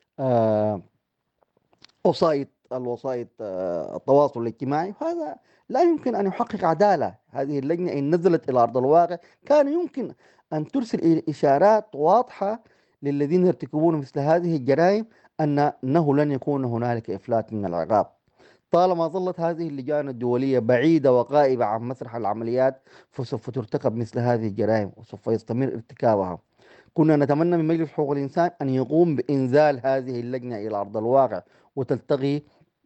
الوسائط التواصل الاجتماعي. وهذا لا يمكن أن يحقق عدالة. هذه اللجنة إن نزلت إلى أرض الواقع كان يمكن أن ترسل إشارات واضحة للذين يرتكبون مثل هذه الجرائم أنه لن يكون هنالك إفلات من العقاب. طالما ظلت هذه اللجان الدولية بعيدة وغائبة عن مسرح العمليات فسوف ترتكب مثل هذه الجرائم وسوف يستمر ارتكابها. كنا نتمنى من مجلس حقوق الإنسان أن يقوم بإنزال هذه اللجنة إلى أرض الواقع وتلتقي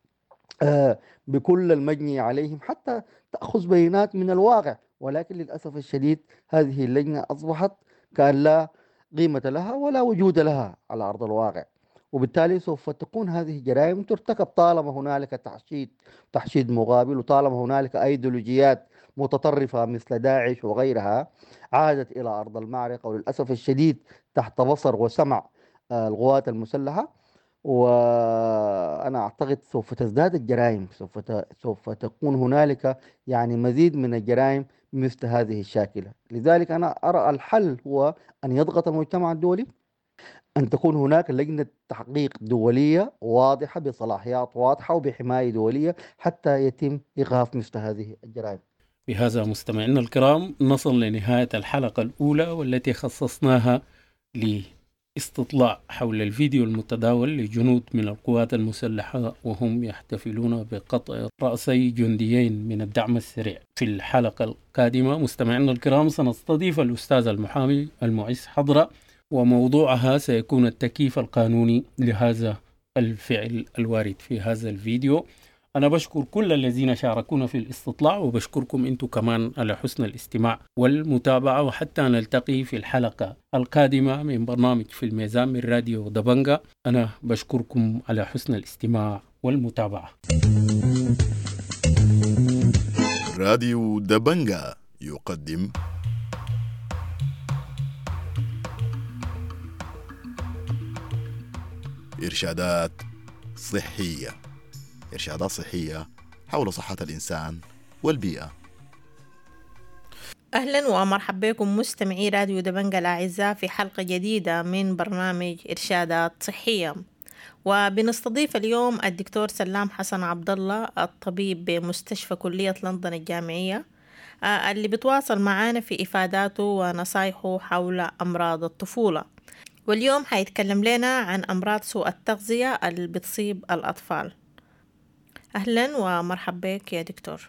بكل المجني عليهم حتى تأخذ بيانات من الواقع، ولكن للأسف الشديد هذه اللجنة أصبحت كان لا قيمة لها ولا وجود لها على أرض الواقع. وبالتالي سوف تكون هذه الجرائم ترتكب طالما هنالك تحشيد مقابل، وطالما هنالك أيديولوجيات متطرفة مثل داعش وغيرها عادت إلى أرض المعركة، وللأسف الشديد تحت بصر وسمع القوات المسلحة. وأنا أعتقد سوف تزداد الجرائم، سوف تكون هنالك يعني مزيد من الجرائم مثل هذه الشاكلة. لذلك أنا أرى الحل هو أن يضغط المجتمع الدولي، أن تكون هناك لجنة تحقيق دولية واضحة بصلاحيات واضحة وبحماية دولية حتى يتم إيقاف مثل هذه الجرائم. بهذا مستمعينا الكرام نصل لنهاية الحلقة الأولى والتي خصصناها لاستطلاع حول الفيديو المتداول لجنود من القوات المسلحة وهم يحتفلون بقطع رأسي جنديين من الدعم السريع. في الحلقة القادمة مستمعينا الكرام سنستضيف الأستاذ المحامي المعز حضرة، وموضوعها سيكون التكييف القانوني لهذا الفعل الوارد في هذا الفيديو. أنا بشكر كل الذين شاركونا في الاستطلاع، وبشكركم أنتم كمان على حسن الاستماع والمتابعة، وحتى نلتقي في الحلقة القادمة من برنامج في الميزان من راديو دبنجة. أنا بشكركم على حسن الاستماع والمتابعة. راديو دبنجة يقدم إرشادات صحية حول صحة الإنسان والبيئة. أهلا ومرحبا بكم مستمعي راديو دبنجة الأعزاء في حلقة جديدة من برنامج إرشادات صحية، وبنستضيف اليوم الدكتور سلام حسن عبد الله الطبيب بمستشفى كلية لندن الجامعية، اللي بتواصل معانا في إفاداته ونصايحه حول أمراض الطفولة. واليوم حيتكلم لنا عن أمراض سوء التغذية اللي بتصيب الأطفال. أهلا ومرحبا بك يا دكتور.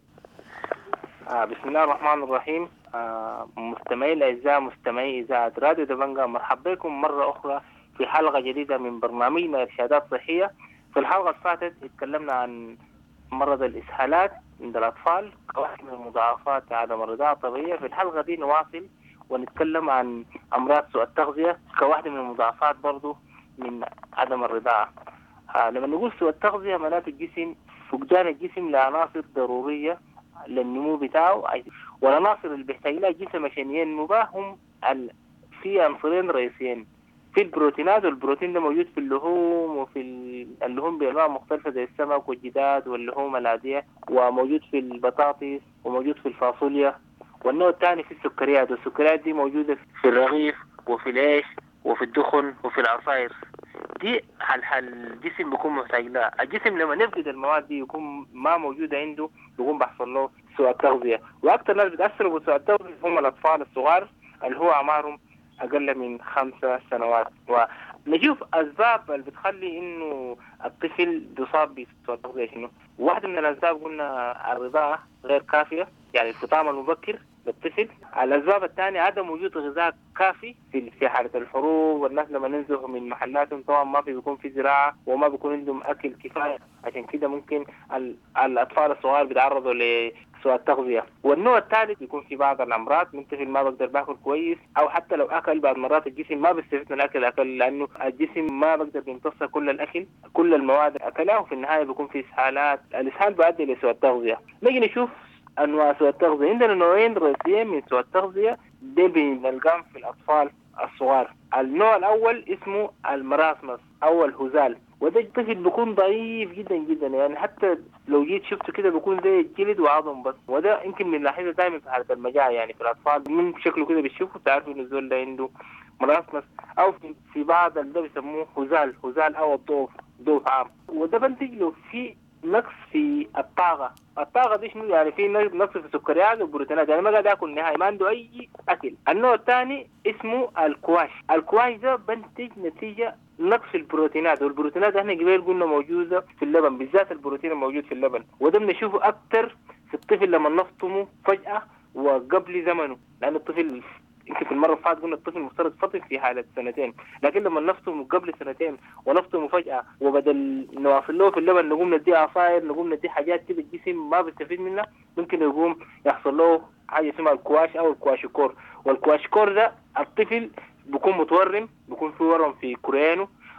بسم الله الرحمن الرحيم. مستمعي الأعزاء مستمعي إذاعة راديو دبنجة، مرحبا بكم مرة أخرى في حلقة جديدة من برنامجنا إرشادات صحية. في الحلقة اللي فاتت اتكلمنا عن مرض الإسهالات عند الأطفال كواحد من مضاعفات عدم الرضاعة الطبيعية. في الحلقة دي نواصل ونتكلم عن أمراض سوء التغذية كواحدة من المضاعفات برضو من عدم الرضاعة. لما نقول سوء التغذية معناته الجسم فقدان الجسم لعناصر ضرورية للنمو بتاعه، والعناصر اللي بيحتاج لها الجسم عشان ينمو هم في عنصرين رئيسيين في البروتينات، والبروتين ده موجود في اللحوم، وفي اللحوم بأنواع مختلفة زي السمك والجداد واللحوم العادية، وموجود في البطاطس وموجود في الفاصوليا. والنوع الثاني في السكريات، والسكريات دي موجودة في الرغيف وفي العيش وفي الدخن وفي العصائر. دي الجسم بيكون محتاج لها. الجسم لما نفقد المواد دي يكون ما موجودة عنده يكون بيحصل له سوء التغذية. وأكثر ناس بتأثروا بسوء التغذية هم الأطفال الصغار اللي هو أعمارهم أقل من 5 سنوات. ونشوف أسباب اللي بتخلي إنه الطفل يصاب بسوء التغذية شنو. واحدة من الأسباب قلنا الرضاعة غير كافية، يعني الفطام المبكر للطفل. الأسباب الثانية عدم وجود غذاء كافي في حالة الحروب، والناس لما ننزلوا من محلاتهم طبعا ما بيكون في زراعة وما بيكون عندهم أكل كفاية، عشان كده ممكن الأطفال الصغار بيتعرضوا لسوء التغذية. والنوع الثالث بيكون في بعض الأمراض من طفل ما بقدر باكل كويس، أو حتى لو أكل بعض مرات الجسم ما بيستفيد من الأكل لأنه الجسم ما بقدر يمتص كل الأكل كل المواد أكلها، وفي النهاية بيكون في إسهالات. الإسهال بيؤدي لسوء التغذية. نيجي نشوف أنواع سوء التغذية. عندنا نوعين رئيسيين من سوء التغذية دي بنلقاهم في الأطفال الصغار. النوع الأول اسمه المراسمس أو الهزال، وده الطفل بيكون ضعيف جدا جدا، يعني حتى لو جيت شفته كده بيكون زي الجلد وعظم بس. وده يمكن بنلاحظه دائما في حالة المجاعة، يعني في الأطفال من شكله كده بيشوفوا تعرفوا إنه الزول ده عنده مراسمس. أو في بعض اللي بيسموه هزال أو الضعف عام، وده بنتج له في نقص في الطاقة دي شنو يعني؟ في نقص في السكريات والبروتينات، يعني ما قاعد ياكل نهائي، ما عنده اي اكل. النوع الثاني اسمه الكواش ده بنتج نتيجة نقص في البروتينات، والبروتينات احنا قبل قلنا موجودة في اللبن، بالذات البروتين الموجود في اللبن، وده بنشوفه اكتر في الطفل لما نفطمه فجأة وقبل زمنه، لان الطفل يمكن في المرة اللي فاتت قلنا الطفل مفترض فطم في حالة 2 سنين، لكن لما نفطمه قبل 2 سنين ونفطمه فجأة وبدل نواصل له في اللبن نقوم نديه عصائر، نقوم نديه حاجات كده الجسم ما بيستفيد منها، ممكن يقوم يحصل له حاجة اسمها الكواش أو الكواشيكور. والكواشيكور ده الطفل بيكون متورم، بيكون في ورم في كريانه،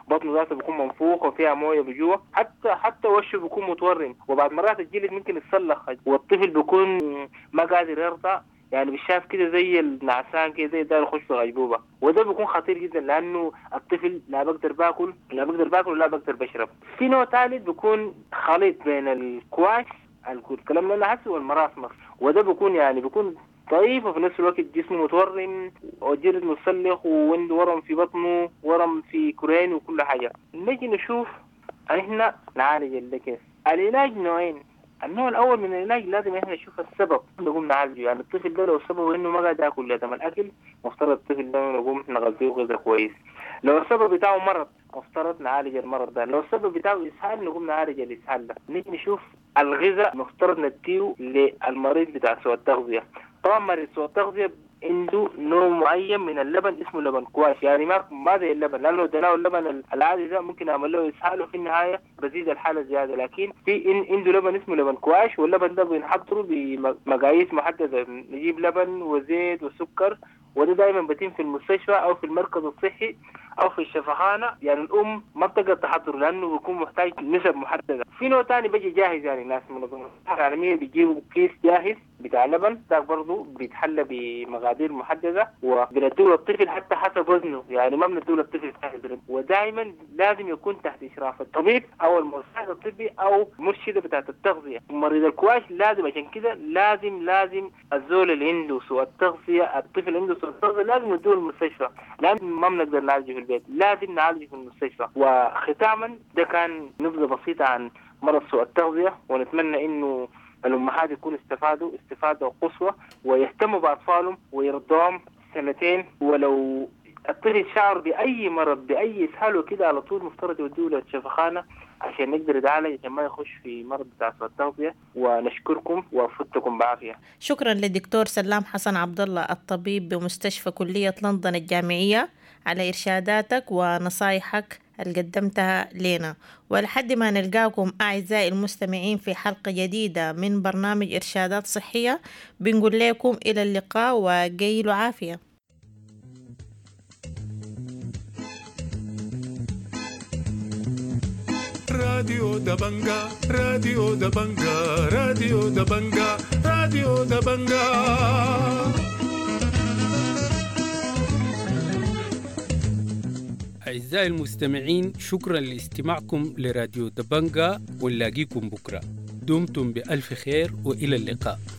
بطنه ذاته بيكون منفوخ وفيها مويه بجوا، حتى وشه بيكون متورم، وبعد مرات الجلد ممكن يتصلخ والطفل بيكون ما قادر يرضع، يعني بالشاف كده زي النعسان كده زي داير يخش في غيبوبه، وده بيكون خطير جدا لانه الطفل لا بقدر باكل ولا بقدر بشرب. في نوع ثالث بيكون خليط بين الكواش الكلام اللي حسه والمراسمر، وده بيكون ضعيف وفي نفس الوقت جسمه متورم والجلد متسلخ وعنده ورم في بطنه ورم في كرين وكل حاجه. نجي نشوف احنا نعالج ده كيف. العلاج نوعين. النوع الاول من العلاج لازم احنا نشوف السبب نقوم نعالجه، يعني الطفل ده لو سببه انه ما قاعد ياكل لازم الاكل، مفترض الطفل ده نقوم نغذيه غذاء كويس. لو السبب بتاعه مرض مفترض نعالج المرض ده. لو السبب بتاعه اسهال نقوم نعالج الاسهال ده. نيجي نشوف الغذاء مفترض نديه للمريض بتاع سوء التغذيه. طبعا مريض سوء التغذيه عنده نوع معين من اللبن اسمه لبن كواش، يعني ما زي اللبن، لانه اديناه اللبن العادي ده ممكن اعمل له اسهال وفي النهايه بزيد الحاله زياده، لكن في عنده لبن اسمه لبن كواش، واللبن ده بنحضره بمقاييس محدده، نجيب لبن وزيت وسكر، وده دائما بيتم في المستشفى او في المركز الصحي او في الشفاخانه، يعني الام ما بتقدر تحضره لانه بيكون محتاج نسب محدده. في نوع ثاني بيجي جاهز، يعني ناس منظمه الصحه العالميه بيجيبوا كيس جاهز بتاع لبن، ده برضه بيتحلى بمقادير محدده وبنديه للطفل حتى حسب وزنه، يعني ما بنديه للطفل جاهز، ودائما لازم يكون تحت اشراف الطبيب او المساعد الطبي او مرشده بتاعه التغذيه. مريض الكواش لازم عشان كده لازم الزول اللي عنده سوء التغذيه، الطفل اللي عنده سوء التغذيه لازم نديه المستشفى، لازم ما بنقدر نعالجه في البيت، لازم نعالجه في المستشفى. وختاما ده كان نبذه بسيطه عن مرض سوء التغذيه، ونتمنى انه الأمهات يكونوا استفادوا قصوى ويهتموا بأطفالهم ويرضعهم سنتين، ولو الطفل شعر بأي مرض بأي إسهال وكده على طول مفترض يودوه للشفاخانة عشان نقدر يتعالج عشان ما يخش في مرض بتاع سوء التغذية. ونشكركم وأفدتكم بعافية. شكرا للدكتور سلام حسن عبد الله الطبيب بمستشفى كلية لندن الجامعية على إرشاداتك ونصايحك اللي قدمتها لنا، ولحد ما نلقاكم أعزائي المستمعين في حلقة جديدة من برنامج إرشادات صحية بنقول لكم إلى اللقاء وقيلوا عافية. راديو دبنجا راديو دبنجا راديو دبنجا راديو دبنجا. أعزائي المستمعين، شكرا لاستماعكم لراديو دبنجا، ونلاقيكم بكرة. دمتم بألف خير وإلى اللقاء.